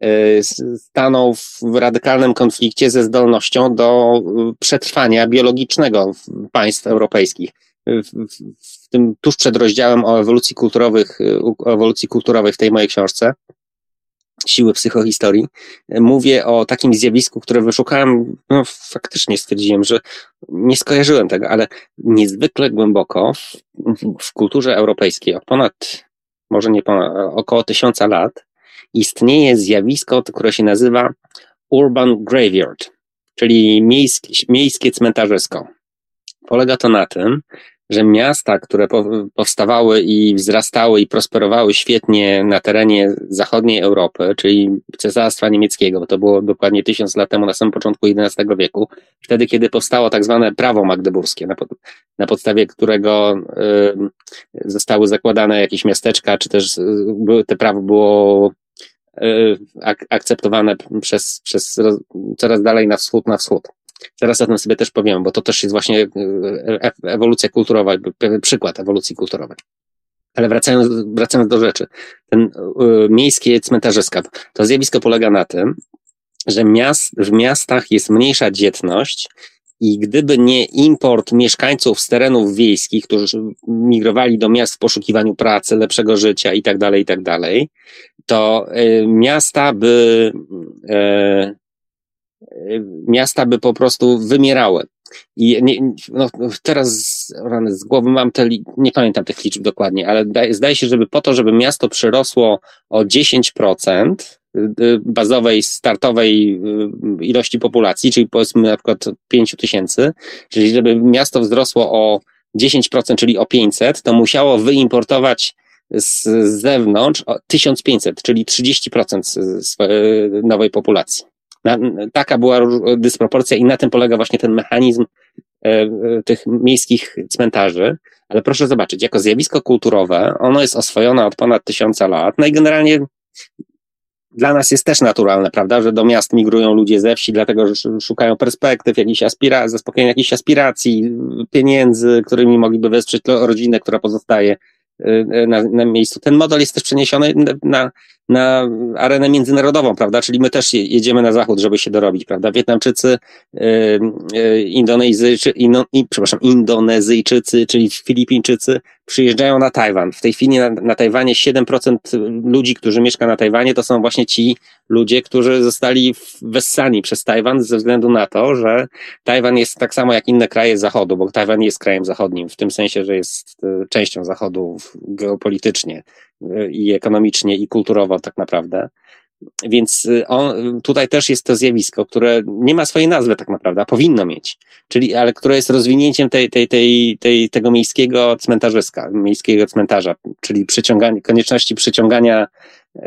stanął w radykalnym konflikcie ze zdolnością do przetrwania biologicznego państw europejskich. W, w tym tuż przed rozdziałem o ewolucji kulturowych, o ewolucji kulturowej w tej mojej książce Siły psychohistorii, mówię o takim zjawisku, które wyszukałem, no faktycznie stwierdziłem, że nie skojarzyłem tego, ale niezwykle głęboko w, w kulturze europejskiej od ponad, może nie ponad, około tysiąca lat istnieje zjawisko, które się nazywa urban graveyard, czyli miejskie, miejskie cmentarzysko. Polega to na tym, że miasta, które powstawały i wzrastały i prosperowały świetnie na terenie zachodniej Europy, czyli Cesarstwa Niemieckiego, bo to było dokładnie tysiąc lat temu, na samym początku jedenastego wieku, wtedy, kiedy powstało tak zwane prawo magdeburskie, na, pod, na podstawie którego y, zostały zakładane jakieś miasteczka, czy też y, te prawo było y, ak, akceptowane przez, przez coraz dalej na wschód, na wschód. Zaraz o tym sobie też powiem, bo to też jest właśnie ewolucja kulturowa, przykład ewolucji kulturowej. Ale wracając, wracając do rzeczy, ten y, miejskie cmentarzyska, to zjawisko polega na tym, że miast, w miastach jest mniejsza dzietność I gdyby nie import mieszkańców z terenów wiejskich, którzy migrowali do miast w poszukiwaniu pracy, lepszego życia i tak dalej, i tak dalej, to y, miasta by y, y, miasta by po prostu wymierały. I nie, no, teraz rany, z głowy mam te, nie pamiętam tych liczb dokładnie, ale zdaje się, żeby po to, żeby miasto przyrosło o dziesięć procent bazowej, startowej ilości populacji, czyli powiedzmy na przykład pięć tysięcy, czyli żeby miasto wzrosło o dziesięć procent, czyli o pięćset, to musiało wyimportować z zewnątrz o tysiąc pięćset, czyli trzydzieści procent nowej populacji. Na, taka była dysproporcja i na tym polega właśnie ten mechanizm e, tych miejskich cmentarzy. Ale proszę zobaczyć, jako zjawisko kulturowe, ono jest oswojone od ponad tysiąca lat, no i generalnie dla nas jest też naturalne, prawda, że do miast migrują ludzie ze wsi, dlatego że szukają perspektyw, jakichś aspiracji, zaspokojenia jakichś aspiracji, pieniędzy, którymi mogliby wesprzeć rodzinę, która pozostaje na, na miejscu. Ten model jest też przeniesiony na, na arenę międzynarodową, prawda, czyli my też jedziemy na zachód, żeby się dorobić, prawda, Wietnamczycy, yy, Indonezyjczy, ino, i, przepraszam, Indonezyjczycy, czyli Filipińczycy przyjeżdżają na Tajwan. W tej chwili na, na Tajwanie siedem procent ludzi, którzy mieszka na Tajwanie, to są właśnie ci ludzie, którzy zostali wessani przez Tajwan ze względu na to, że Tajwan jest tak samo jak inne kraje Zachodu, bo Tajwan jest krajem zachodnim, w tym sensie, że jest częścią Zachodu geopolitycznie i ekonomicznie i kulturowo tak naprawdę. Więc on, tutaj też jest to zjawisko, które nie ma swojej nazwy tak naprawdę, a powinno mieć. Czyli, ale które jest rozwinięciem tej, tej, tej, tej, tego miejskiego cmentarzyska, miejskiego cmentarza, czyli przyciąganie, konieczności przyciągania y,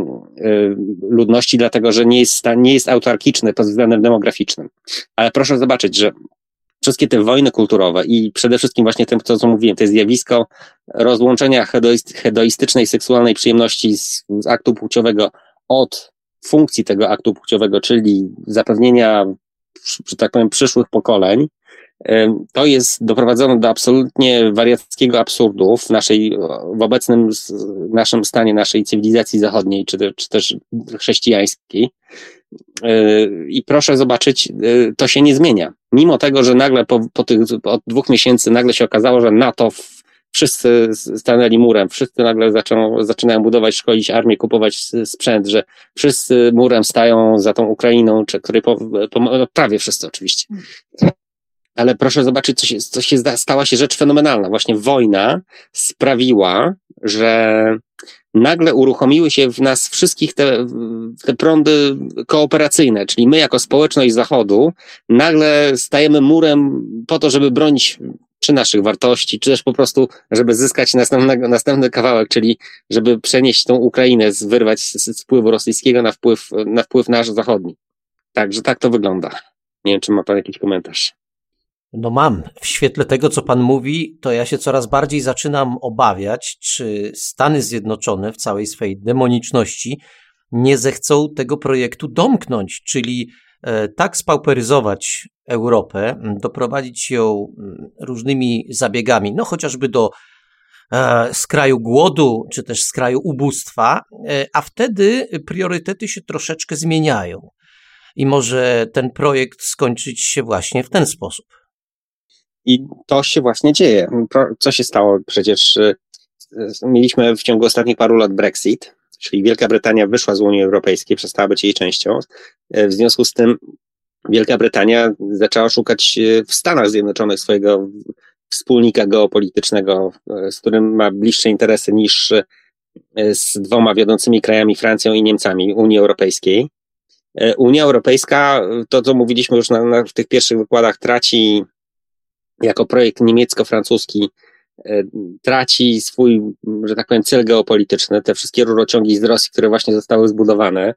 y, ludności, dlatego że nie jest, nie jest autarkiczny pod względem demograficznym. Ale proszę zobaczyć, że wszystkie te wojny kulturowe i przede wszystkim właśnie tym, co mówiłem, to jest zjawisko rozłączenia hedoistycznej, seksualnej przyjemności z, z aktu płciowego od funkcji tego aktu płciowego, czyli zapewnienia, że tak powiem, przyszłych pokoleń, to jest doprowadzone do absolutnie wariackiego absurdu w naszej, w obecnym naszym stanie, naszej cywilizacji zachodniej, czy, te, czy też chrześcijańskiej. I proszę zobaczyć, to się nie zmienia. Mimo tego, że nagle po, po tych, od dwóch miesięcy nagle się okazało, że NATO w, wszyscy stanęli murem, wszyscy nagle zaczą, zaczynają budować, szkolić armię, kupować sprzęt, że wszyscy murem stają za tą Ukrainą, czy której po, po, no prawie wszyscy oczywiście. Ale proszę zobaczyć, co się, co się stała się rzecz fenomenalna. Właśnie wojna sprawiła, że nagle uruchomiły się w nas wszystkich te, te prądy kooperacyjne, czyli my jako społeczność Zachodu nagle stajemy murem po to, żeby bronić czy naszych wartości, czy też po prostu, żeby zyskać następnego, następny kawałek, czyli żeby przenieść tą Ukrainę, wyrwać z, z wpływu rosyjskiego na wpływ, na wpływ nasz zachodni. Także tak to wygląda. Nie wiem, czy ma pan jakiś komentarz. No mam. W świetle tego, co pan mówi, to ja się coraz bardziej zaczynam obawiać, czy Stany Zjednoczone w całej swej demoniczności nie zechcą tego projektu domknąć, czyli e, tak spauperyzować Europę, doprowadzić ją różnymi zabiegami, no chociażby do e, skraju głodu, czy też skraju ubóstwa, e, a wtedy priorytety się troszeczkę zmieniają. I może ten projekt skończyć się właśnie w ten sposób. I to się właśnie dzieje. Co się stało? Przecież mieliśmy w ciągu ostatnich paru lat Brexit, czyli Wielka Brytania wyszła z Unii Europejskiej, przestała być jej częścią. W związku z tym Wielka Brytania zaczęła szukać w Stanach Zjednoczonych swojego wspólnika geopolitycznego, z którym ma bliższe interesy niż z dwoma wiodącymi krajami, Francją i Niemcami, Unii Europejskiej. Unia Europejska, to co mówiliśmy już na, na, w tych pierwszych wykładach, traci jako projekt niemiecko-francuski, traci swój, że tak powiem, cel geopolityczny. Te wszystkie rurociągi z Rosji, które właśnie zostały zbudowane,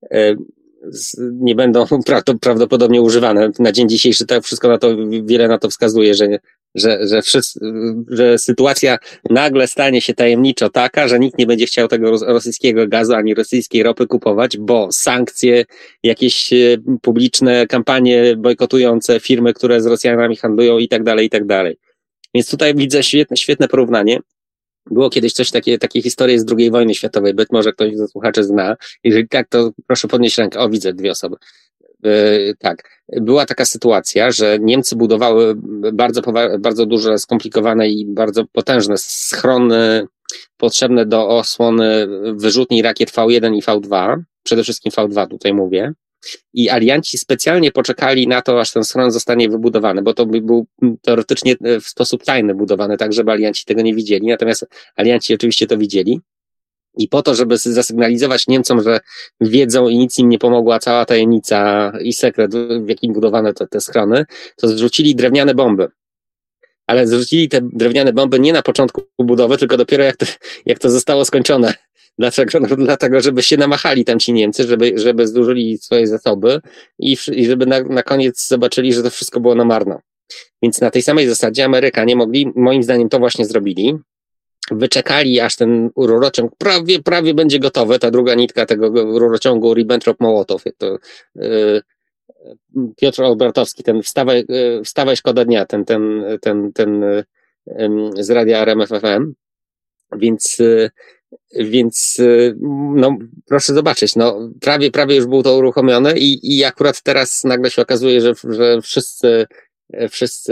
nie będą prawdopodobnie używane. Na dzień dzisiejszy tak wszystko na to, wiele na to wskazuje, że, że, że, wszyscy, że sytuacja nagle stanie się tajemniczo taka, że nikt nie będzie chciał tego rosyjskiego gazu ani rosyjskiej ropy kupować, bo sankcje, jakieś publiczne kampanie bojkotujące firmy, które z Rosjanami handlują i tak dalej, i tak dalej. Więc tutaj widzę świetne, świetne porównanie. Było kiedyś coś takie, takie historie z drugiej wojny światowej, być może ktoś ze słuchaczy zna. Jeżeli tak, to proszę podnieść rękę. O, widzę dwie osoby. Tak, była taka sytuacja, że Niemcy budowały bardzo, bardzo duże, skomplikowane i bardzo potężne schrony potrzebne do osłony wyrzutni rakiet V jeden i V dwa, przede wszystkim V dwa tutaj mówię. I alianci specjalnie poczekali na to, aż ten schron zostanie wybudowany, bo to był teoretycznie w sposób tajny budowany, tak żeby alianci tego nie widzieli, natomiast alianci oczywiście to widzieli. I po to, żeby zasygnalizować Niemcom, że wiedzą i nic im nie pomogła cała tajemnica i sekret, w jakim budowano te, te schrony, to zrzucili drewniane bomby. Ale zrzucili te drewniane bomby nie na początku budowy, tylko dopiero jak to, jak to zostało skończone. Dlaczego? No, dlatego, żeby się namachali tam ci Niemcy, żeby, żeby zużyli swoje zasoby i, i żeby na, na koniec zobaczyli, że to wszystko było na marno. Więc na tej samej zasadzie Amerykanie mogli, moim zdaniem to właśnie zrobili. Wyczekali, aż ten rurociąg prawie, prawie będzie gotowy, ta druga nitka tego rurociągu Ribbentrop-Mołotow, to yy, Piotr Olbratowski, ten wstawaj, yy, wstawaj szkoda dnia, ten, ten, ten, ten yy, z radia R M F F M, więc yy, więc yy, no proszę zobaczyć, no prawie, prawie już było to uruchomione i, i akurat teraz nagle się okazuje, że, że wszyscy Wszyscy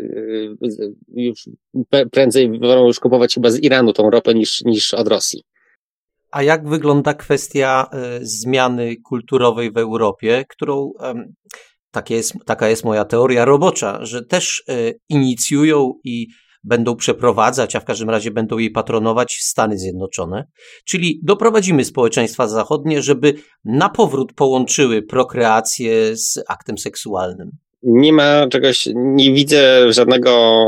już prędzej wolą już kupować chyba z Iranu tą ropę niż, niż od Rosji. A jak wygląda kwestia y, zmiany kulturowej w Europie, którą, y, tak jest, taka jest moja teoria robocza, że też y, inicjują i będą przeprowadzać, a w każdym razie będą jej patronować Stany Zjednoczone. Czyli doprowadzimy społeczeństwa zachodnie, żeby na powrót połączyły prokreację z aktem seksualnym. Nie ma czegoś, nie widzę żadnego,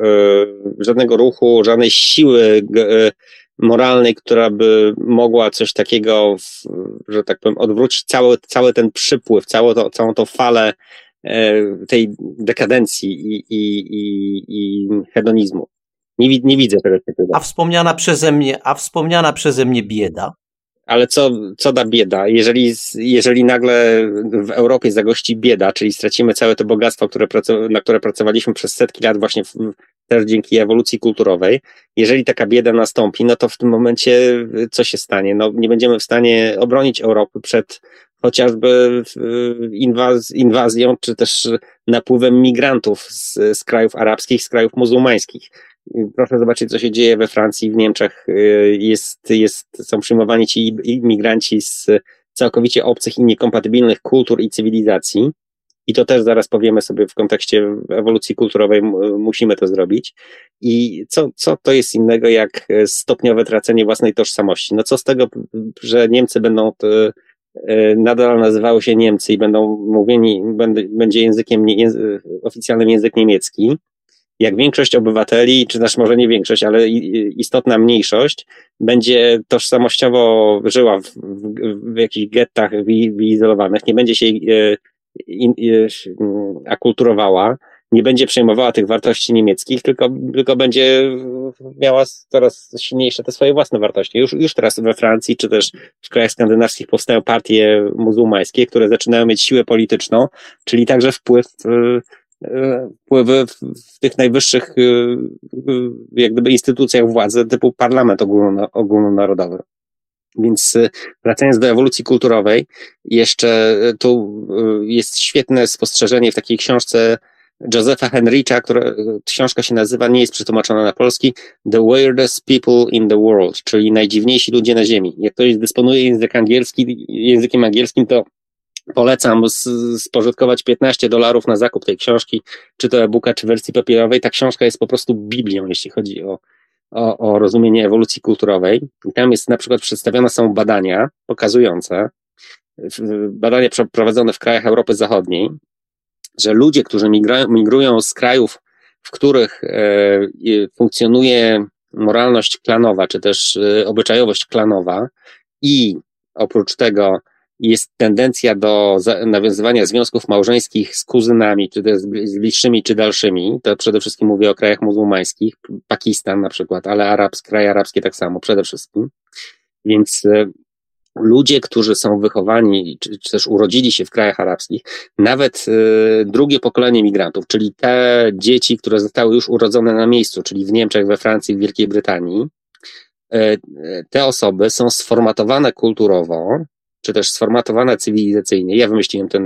y, żadnego ruchu, żadnej siły y, moralnej, która by mogła coś takiego, w, że tak powiem, odwrócić cały, cały ten przypływ, całą, to, całą tą falę y, tej dekadencji i, i, i, i hedonizmu. Nie, nie widzę czegoś takiego. A wspomniana przeze mnie, a wspomniana przeze mnie bieda. Ale co, co da bieda? Jeżeli, jeżeli nagle w Europie zagości bieda, czyli stracimy całe to bogactwo, które, na które pracowaliśmy przez setki lat właśnie w, też dzięki ewolucji kulturowej, jeżeli taka bieda nastąpi, no to w tym momencie co się stanie? No nie będziemy w stanie obronić Europy przed chociażby inwaz, inwazją, czy też napływem migrantów z, z krajów arabskich, z krajów muzułmańskich. Proszę zobaczyć, co się dzieje we Francji, w Niemczech. Jest, jest, są przyjmowani ci imigranci z całkowicie obcych i niekompatybilnych kultur i cywilizacji. I to też zaraz powiemy sobie w kontekście ewolucji kulturowej, musimy to zrobić. I co, co to jest innego jak stopniowe tracenie własnej tożsamości? No co z tego, że Niemcy będą to, nadal nazywały się Niemcy i będą mówieni, będzie językiem, oficjalnym język niemiecki, jak większość obywateli, czy też może nie większość, ale istotna mniejszość będzie tożsamościowo żyła w, w, w jakichś gettach wyizolowanych, nie będzie się in, in, akulturowała, nie będzie przejmowała tych wartości niemieckich, tylko, tylko będzie miała coraz silniejsze te swoje własne wartości. Już, już teraz we Francji, czy też w krajach skandynawskich powstają partie muzułmańskie, które zaczynają mieć siłę polityczną, czyli także wpływ wpływy w, w tych najwyższych jak gdyby instytucjach władzy typu parlament ogólno, ogólnonarodowy. Więc wracając do ewolucji kulturowej, jeszcze tu jest świetne spostrzeżenie w takiej książce Josepha Henricha, która książka się nazywa, nie jest przetłumaczona na polski, The Weirdest People in the World, czyli najdziwniejsi ludzie na ziemi. Jak ktoś dysponuje język angielski, językiem angielskim, to polecam spożytkować piętnaście dolarów na zakup tej książki, czy to e-booka, czy wersji papierowej. Ta książka jest po prostu Biblią, jeśli chodzi o, o, o rozumienie ewolucji kulturowej. I tam jest na przykład przedstawione są badania pokazujące, badania przeprowadzone w krajach Europy Zachodniej, że ludzie, którzy migrują, migrują z krajów, w których e, funkcjonuje moralność klanowa, czy też e, obyczajowość klanowa i oprócz tego jest tendencja do nawiązywania związków małżeńskich z kuzynami, czy też z bliższymi, czy dalszymi, to przede wszystkim mówię o krajach muzułmańskich, Pakistan na przykład, ale arabskie, kraje arabskie tak samo, przede wszystkim. Więc ludzie, którzy są wychowani, czy, czy też urodzili się w krajach arabskich, nawet y, drugie pokolenie migrantów, czyli te dzieci, które zostały już urodzone na miejscu, czyli w Niemczech, we Francji, w Wielkiej Brytanii, y, te osoby są sformatowane kulturowo, czy też sformatowane cywilizacyjnie. Ja wymyśliłem ten,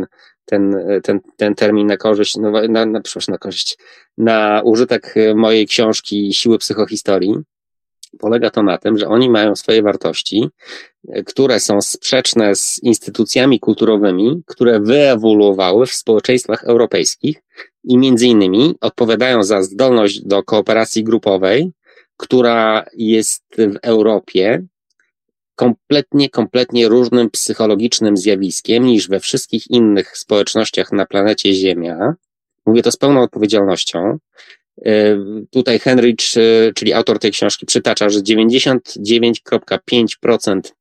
ten, ten, ten termin na korzyść, no, na, na, przepraszam, na korzyść, na użytek mojej książki Siły psychohistorii. Polega to na tym, że oni mają swoje wartości, które są sprzeczne z instytucjami kulturowymi, które wyewoluowały w społeczeństwach europejskich i między innymi odpowiadają za zdolność do kooperacji grupowej, która jest w Europie kompletnie, kompletnie różnym psychologicznym zjawiskiem niż we wszystkich innych społecznościach na planecie Ziemia. Mówię to z pełną odpowiedzialnością. Tutaj Henrich, czyli autor tej książki, przytacza, że dziewięćdziesiąt dziewięć przecinek pięć procent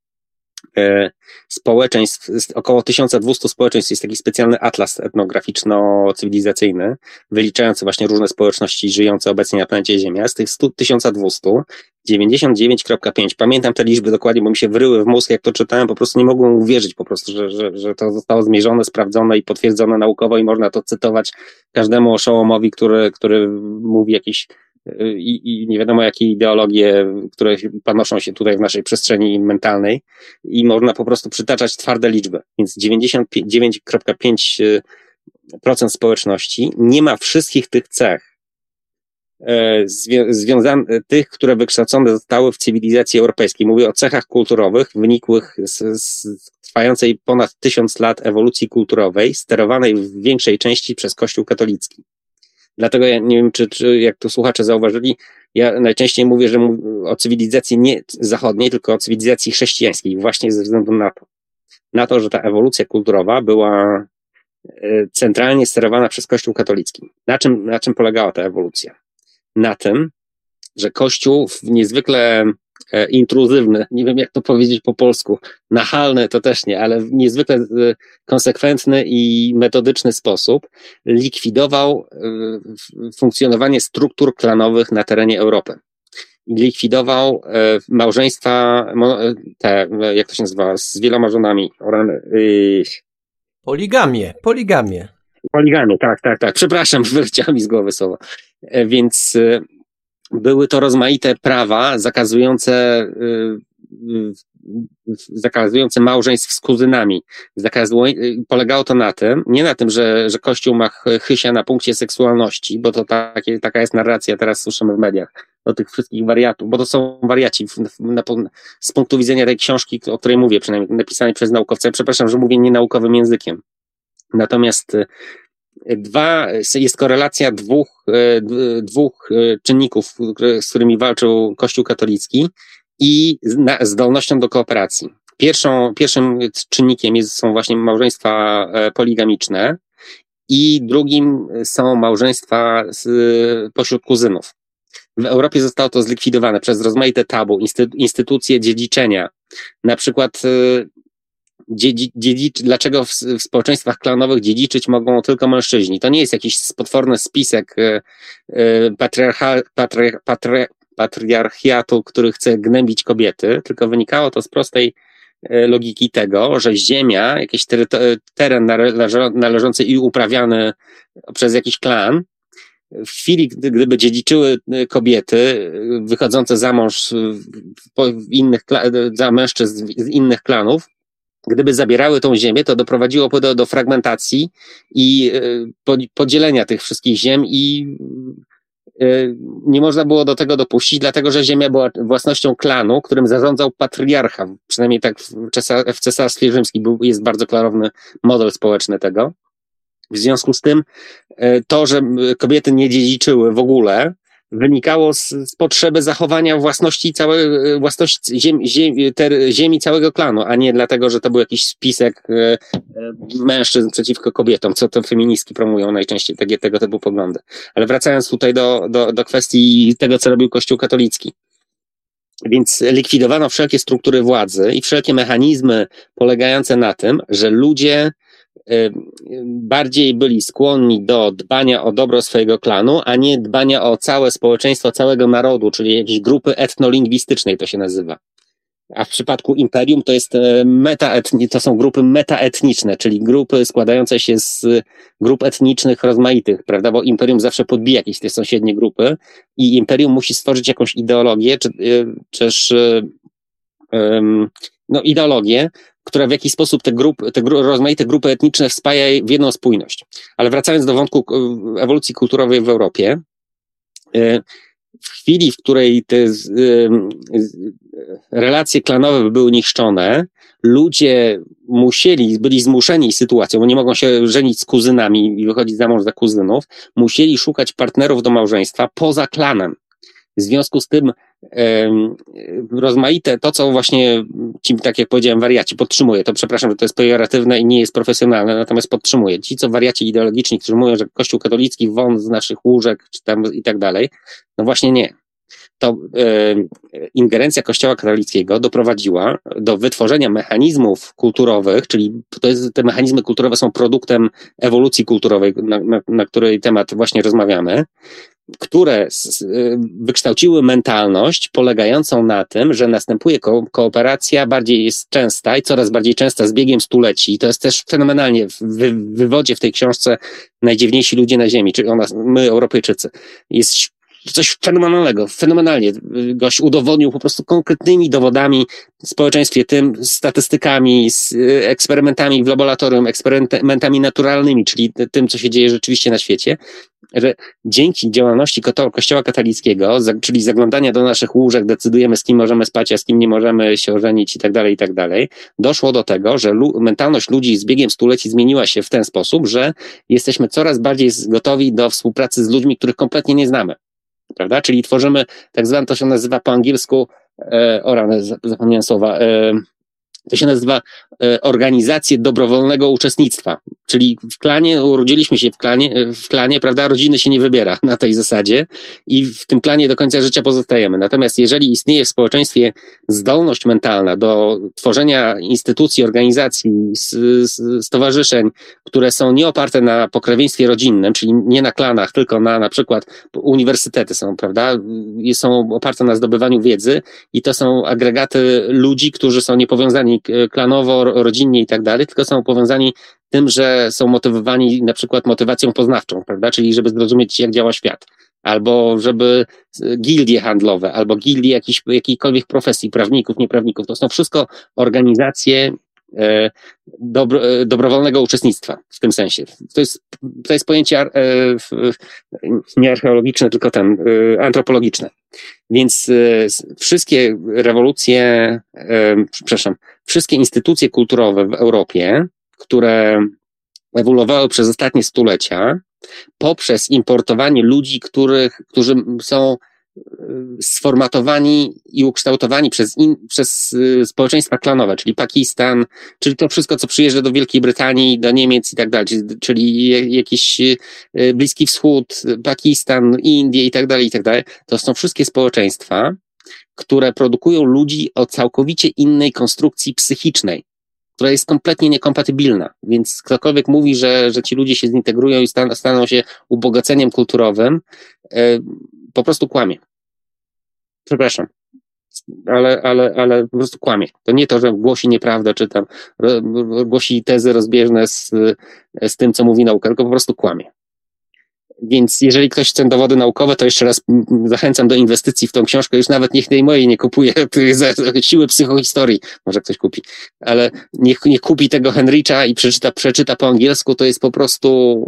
społeczeństw, około tysiąc dwieście społeczeństw, jest taki specjalny atlas etnograficzno-cywilizacyjny, wyliczający właśnie różne społeczności żyjące obecnie na planecie Ziemia. Z tych tysiąc dwieście, dziewięćdziesiąt dziewięć przecinek pięć, pamiętam te liczby dokładnie, bo mi się wryły w mózg, jak to czytałem, po prostu nie mogłem uwierzyć po prostu, że, że, że to zostało zmierzone, sprawdzone i potwierdzone naukowo i można to cytować każdemu oszołomowi, który, który mówi jakieś I, i nie wiadomo jakie ideologie, które panoszą się tutaj w naszej przestrzeni mentalnej i można po prostu przytaczać twarde liczby. Więc dziewięćdziesiąt dziewięć przecinek pięć procent społeczności nie ma wszystkich tych cech zwią- związanych, tych, które wykształcone zostały w cywilizacji europejskiej. Mówię o cechach kulturowych wynikłych z, z trwającej ponad tysiąc lat ewolucji kulturowej, sterowanej w większej części przez Kościół katolicki. Dlatego ja nie wiem, czy, czy jak tu słuchacze zauważyli, ja najczęściej mówię, że mówię o cywilizacji nie zachodniej, tylko o cywilizacji chrześcijańskiej, właśnie ze względu na to. Na to, że ta ewolucja kulturowa była centralnie sterowana przez Kościół katolicki. Na czym, na czym polegała ta ewolucja? Na tym, że Kościół w niezwykle intruzywny, nie wiem jak to powiedzieć po polsku, nachalny to też nie, ale w niezwykle konsekwentny i metodyczny sposób likwidował funkcjonowanie struktur klanowych na terenie Europy. Likwidował małżeństwa, te, jak to się nazywa, z wieloma żonami. Poligamię, poligamię. Poligamię, tak, tak, tak. Przepraszam, wyleciało mi z głowy słowo. Więc były to rozmaite prawa zakazujące, zakazujące małżeństw z kuzynami. Zakazu, polegało to na tym, nie na tym, że, że Kościół ma chysia na punkcie seksualności, bo to takie, taka jest narracja, teraz słyszymy w mediach, do tych wszystkich wariatów, bo to są wariaci na, z punktu widzenia tej książki, o której mówię, przynajmniej napisanej przez naukowca. Przepraszam, że mówię nienaukowym językiem. Natomiast Dwa, jest korelacja dwóch, dwóch czynników, z którymi walczył Kościół katolicki i zdolnością do kooperacji. Pierwszą, pierwszym czynnikiem jest, są właśnie małżeństwa poligamiczne i drugim są małżeństwa z, pośród kuzynów. W Europie zostało to zlikwidowane przez rozmaite tabu, instytucje dziedziczenia. Na przykład Dziedzi, dziedzicz, dlaczego w, w społeczeństwach klanowych dziedziczyć mogą tylko mężczyźni? To nie jest jakiś potworny spisek y, y, patriarcha, patri, patri, patriarchiatu, który chce gnębić kobiety, tylko wynikało to z prostej y, logiki tego, że ziemia, jakiś tery- teren nale- należący i uprawiany przez jakiś klan, w chwili, gdy, gdyby dziedziczyły kobiety wychodzące za mąż w, w innych, za mężczyzn z innych klanów, gdyby zabierały tą ziemię, to doprowadziłoby do, do fragmentacji i y, podzielenia tych wszystkich ziem i y, nie można było do tego dopuścić, dlatego że ziemia była własnością klanu, którym zarządzał patriarcha. Przynajmniej tak w, cesar, w Cesarstwie Rzymskim był, jest bardzo klarowny model społeczny tego. W związku z tym y, to, że kobiety nie dziedziczyły w ogóle, wynikało z, z potrzeby zachowania własności całej, własności ziem, ziem, ter, ziemi całego klanu, a nie dlatego, że to był jakiś spisek e, e, mężczyzn przeciwko kobietom, co to feministki promują najczęściej, takie, tego typu poglądy. Ale wracając tutaj do, do, do kwestii tego, co robił Kościół katolicki. Więc likwidowano wszelkie struktury władzy i wszelkie mechanizmy polegające na tym, że ludzie bardziej byli skłonni do dbania o dobro swojego klanu, a nie dbania o całe społeczeństwo, całego narodu, czyli jakiejś grupy etnolingwistycznej to się nazywa. A w przypadku imperium to jest metaetni, to są grupy metaetniczne, czyli grupy składające się z grup etnicznych rozmaitych, prawda, bo imperium zawsze podbija jakieś te sąsiednie grupy i imperium musi stworzyć jakąś ideologię, czy, czy też um, no ideologię, która w jakiś sposób te, grupy, te gru, rozmaite grupy etniczne wspaja w jedną spójność. Ale wracając do wątku ewolucji kulturowej w Europie, w chwili, w której te relacje klanowe były niszczone, ludzie musieli, byli zmuszeni sytuacją, bo nie mogą się żenić z kuzynami i wychodzić za mąż za kuzynów, musieli szukać partnerów do małżeństwa poza klanem. W związku z tym e, rozmaite, to co właśnie ci, tak jak powiedziałem, wariaci, podtrzymuję, to przepraszam, że to jest pejoratywne i nie jest profesjonalne, natomiast podtrzymuję. Ci, co wariaci ideologiczni, którzy mówią, że Kościół katolicki won z naszych łóżek, czy tam i tak dalej, no właśnie nie. To e, ingerencja Kościoła katolickiego doprowadziła do wytworzenia mechanizmów kulturowych, czyli to jest, te mechanizmy kulturowe są produktem ewolucji kulturowej, na, na, na której temat właśnie rozmawiamy, które wykształciły mentalność polegającą na tym, że następuje ko- kooperacja, bardziej jest częsta i coraz bardziej częsta z biegiem stuleci. To jest też fenomenalnie w wy- wywodzie w tej książce Najdziwniejsi ludzie na ziemi, czyli ona, my Europejczycy. Jest coś fenomenalnego, fenomenalnie. Gość udowodnił po prostu konkretnymi dowodami w społeczeństwie tym, statystykami, z eksperymentami w laboratorium, eksperymentami naturalnymi, czyli tym, co się dzieje rzeczywiście na świecie, że dzięki działalności Kościoła katolickiego, czyli zaglądania do naszych łóżek, decydujemy, z kim możemy spać, a z kim nie możemy się ożenić i tak dalej, i tak dalej, doszło do tego, że lu- mentalność ludzi z biegiem stuleci zmieniła się w ten sposób, że jesteśmy coraz bardziej gotowi do współpracy z ludźmi, których kompletnie nie znamy. Prawda? Czyli tworzymy tak zwane, to się nazywa po angielsku, e, o rany, zapomniałem słowa, e, to się nazywa e, organizację dobrowolnego uczestnictwa. Czyli w klanie, urodziliśmy się w klanie, w klanie, prawda? Rodziny się nie wybiera na tej zasadzie i w tym klanie do końca życia pozostajemy. Natomiast jeżeli istnieje w społeczeństwie zdolność mentalna do tworzenia instytucji, organizacji, s, s, stowarzyszeń, które są nie oparte na pokrewieństwie rodzinnym, czyli nie na klanach, tylko na na przykład uniwersytety są, prawda? Są oparte na zdobywaniu wiedzy i to są agregaty ludzi, którzy są niepowiązani klanowo, rodzinnie i tak dalej, tylko są powiązani tym, że są motywowani na przykład motywacją poznawczą, prawda? Czyli żeby zrozumieć, jak działa świat. Albo żeby gildie handlowe, albo gildie jakichś, jakiejkolwiek profesji, prawników, nieprawników. To są wszystko organizacje e, dobro, e, dobrowolnego uczestnictwa w tym sensie. To jest, to jest pojęcie e, nie archeologiczne, tylko ten, e, antropologiczne. Więc e, wszystkie rewolucje, e, przepraszam, wszystkie instytucje kulturowe w Europie, które ewoluowały przez ostatnie stulecia, poprzez importowanie ludzi, których, którzy są sformatowani i ukształtowani przez, in, przez społeczeństwa klanowe, czyli Pakistan, czyli to wszystko, co przyjeżdża do Wielkiej Brytanii, do Niemiec i tak dalej, czyli jakiś Bliski Wschód, Pakistan, Indie i tak dalej, i tak dalej. To są wszystkie społeczeństwa, które produkują ludzi o całkowicie innej konstrukcji psychicznej, która jest kompletnie niekompatybilna, więc ktokolwiek mówi, że, że ci ludzie się zintegrują i stan, staną się ubogaceniem kulturowym, e, po prostu kłamie. Przepraszam, ale, ale, ale po prostu kłamie. To nie to, że głosi nieprawdę, czy tam ro, głosi tezy rozbieżne z, z tym, co mówi nauka, tylko po prostu kłamie. Więc jeżeli ktoś chce dowody naukowe, to jeszcze raz zachęcam do inwestycji w tą książkę. Już nawet niech tej mojej nie kupuje, za siły psychohistorii może ktoś kupi. Ale niech, niech kupi tego Henricha i przeczyta, przeczyta po angielsku. To jest po prostu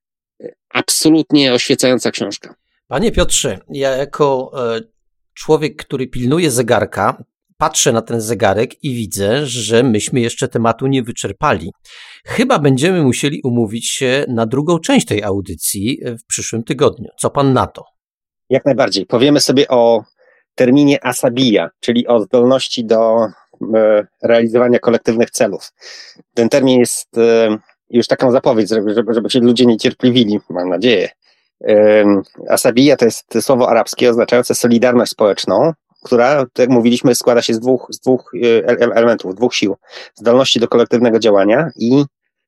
absolutnie oświecająca książka. Panie Piotrze, ja jako e, człowiek, który pilnuje zegarka, patrzę na ten zegarek i widzę, że myśmy jeszcze tematu nie wyczerpali. Chyba będziemy musieli umówić się na drugą część tej audycji w przyszłym tygodniu. Co pan na to? Jak najbardziej. Powiemy sobie o terminie asabiya, czyli o zdolności do e, realizowania kolektywnych celów. Ten termin jest e, już taką zapowiedź, żeby, żeby się ludzie niecierpliwili, mam nadzieję. E, asabiya to jest słowo arabskie oznaczające solidarność społeczną, która, tak jak mówiliśmy, składa się z dwóch, z dwóch elementów, dwóch sił. Zdolności do kolektywnego działania i,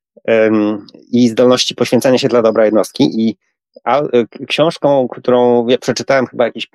um, i zdolności poświęcania się dla dobra jednostki. I a, książką, którą ja przeczytałem chyba jakieś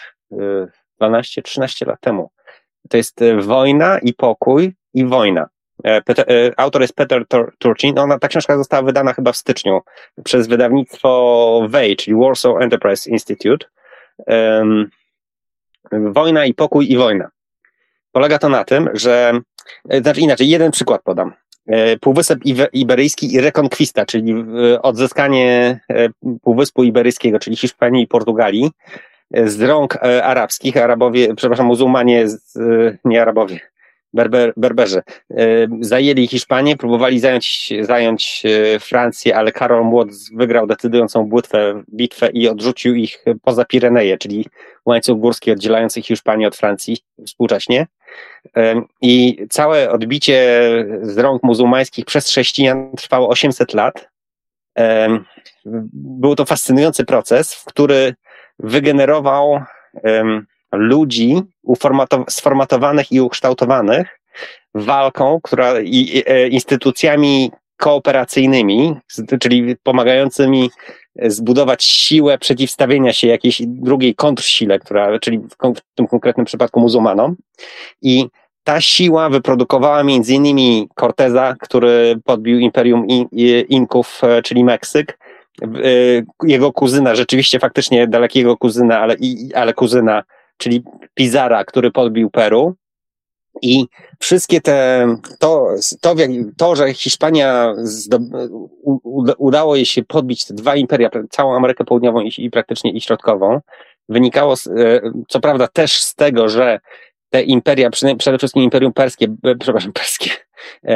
dwanaście trzynaście lat temu, to jest Wojna i pokój i wojna. Peter, autor jest Peter Turchin. Ona, ta książka została wydana chyba w styczniu przez wydawnictwo W E I, czyli Warsaw Enterprise Institute. Um, Wojna i pokój i wojna. Polega to na tym, że, znaczy inaczej, jeden przykład podam. Półwysep Iberyjski i Reconquista, czyli odzyskanie Półwyspu Iberyjskiego, czyli Hiszpanii i Portugalii z rąk arabskich. Arabowie, przepraszam, muzułmanie, z, nie Arabowie, Berber, Berberzy, zajęli Hiszpanię, próbowali zająć, zająć Francję, ale Karol Młody wygrał decydującą bitwę, bitwę i odrzucił ich poza Pireneje, czyli łańcuch górski oddzielający Hiszpanię od Francji współcześnie. I całe odbicie z rąk muzułmańskich przez chrześcijan trwało osiemset lat. Był to fascynujący proces, który wygenerował ludzi sformatowanych i ukształtowanych walką, która i instytucjami kooperacyjnymi, czyli pomagającymi zbudować siłę przeciwstawienia się jakiejś drugiej kontrzsile, która, czyli w tym konkretnym przypadku muzułmanom. I ta siła wyprodukowała między innymi Corteza, który podbił imperium Inków, czyli Meksyk, jego kuzyna, rzeczywiście faktycznie dalekiego kuzyna, ale, ale kuzyna, czyli Pizarra, który podbił Peru. I wszystkie te, to, to, to że Hiszpania zdo, u, udało jej się podbić te dwa imperia, całą Amerykę Południową i, i praktycznie i środkową, wynikało z, co prawda też z tego, że te imperia, przede wszystkim Imperium Perskie, przepraszam, Perskie, e,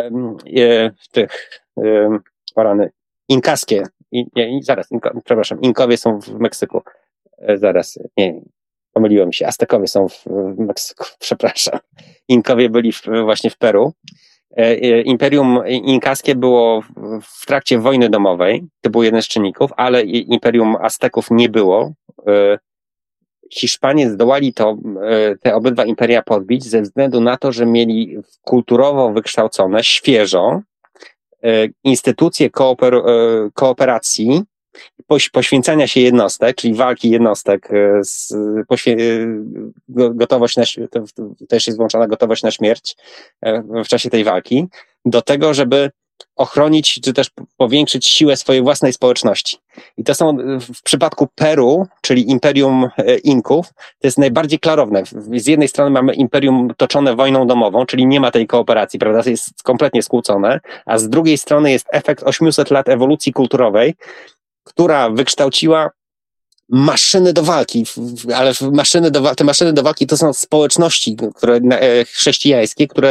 e, tych, e, porany, inkaskie, i, nie, zaraz, inko, przepraszam, Inkowie są w Meksyku, e, zaraz, nie, pomyliłem się, Aztekowie są w, w Meksyku, przepraszam. Inkowie byli w, właśnie w Peru. E, Imperium Inkaskie było w trakcie wojny domowej, to był jeden z czynników, ale Imperium Azteków nie było. E, Hiszpanie zdołali to, e, te obydwa imperia podbić ze względu na to, że mieli kulturowo wykształcone, świeżo, e, instytucje kooper, e, kooperacji, poświęcania się jednostek, czyli walki jednostek, z, poświę, gotowość na, to też jest włączona gotowość na śmierć w czasie tej walki, do tego, żeby ochronić, czy też powiększyć siłę swojej własnej społeczności. I to są w przypadku Peru, czyli Imperium Inków, to jest najbardziej klarowne. Z jednej strony mamy imperium toczone wojną domową, czyli nie ma tej kooperacji, prawda, to jest kompletnie skłócone, a z drugiej strony jest efekt osiemset lat ewolucji kulturowej, która wykształciła maszyny do walki, ale maszyny do, te maszyny do walki to są społeczności które, chrześcijańskie, które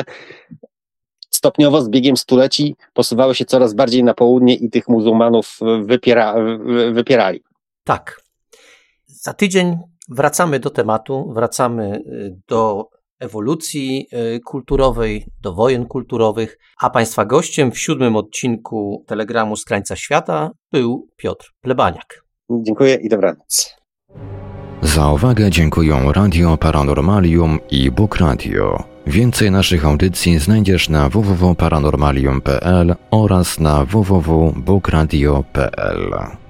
stopniowo z biegiem stuleci posuwały się coraz bardziej na południe i tych muzułmanów wypiera, wypierali. Tak. Za tydzień wracamy do tematu, wracamy do ewolucji kulturowej, do wojen kulturowych, a Państwa gościem w siódmym odcinku Telegramu z krańca świata był Piotr Plebaniak. Dziękuję i dobranoc. Za uwagę dziękują Radio Paranormalium i Bóg Radio. Więcej naszych audycji znajdziesz na w w w kropka paranormalium kropka p l oraz na w w w kropka bóg radio kropka p l.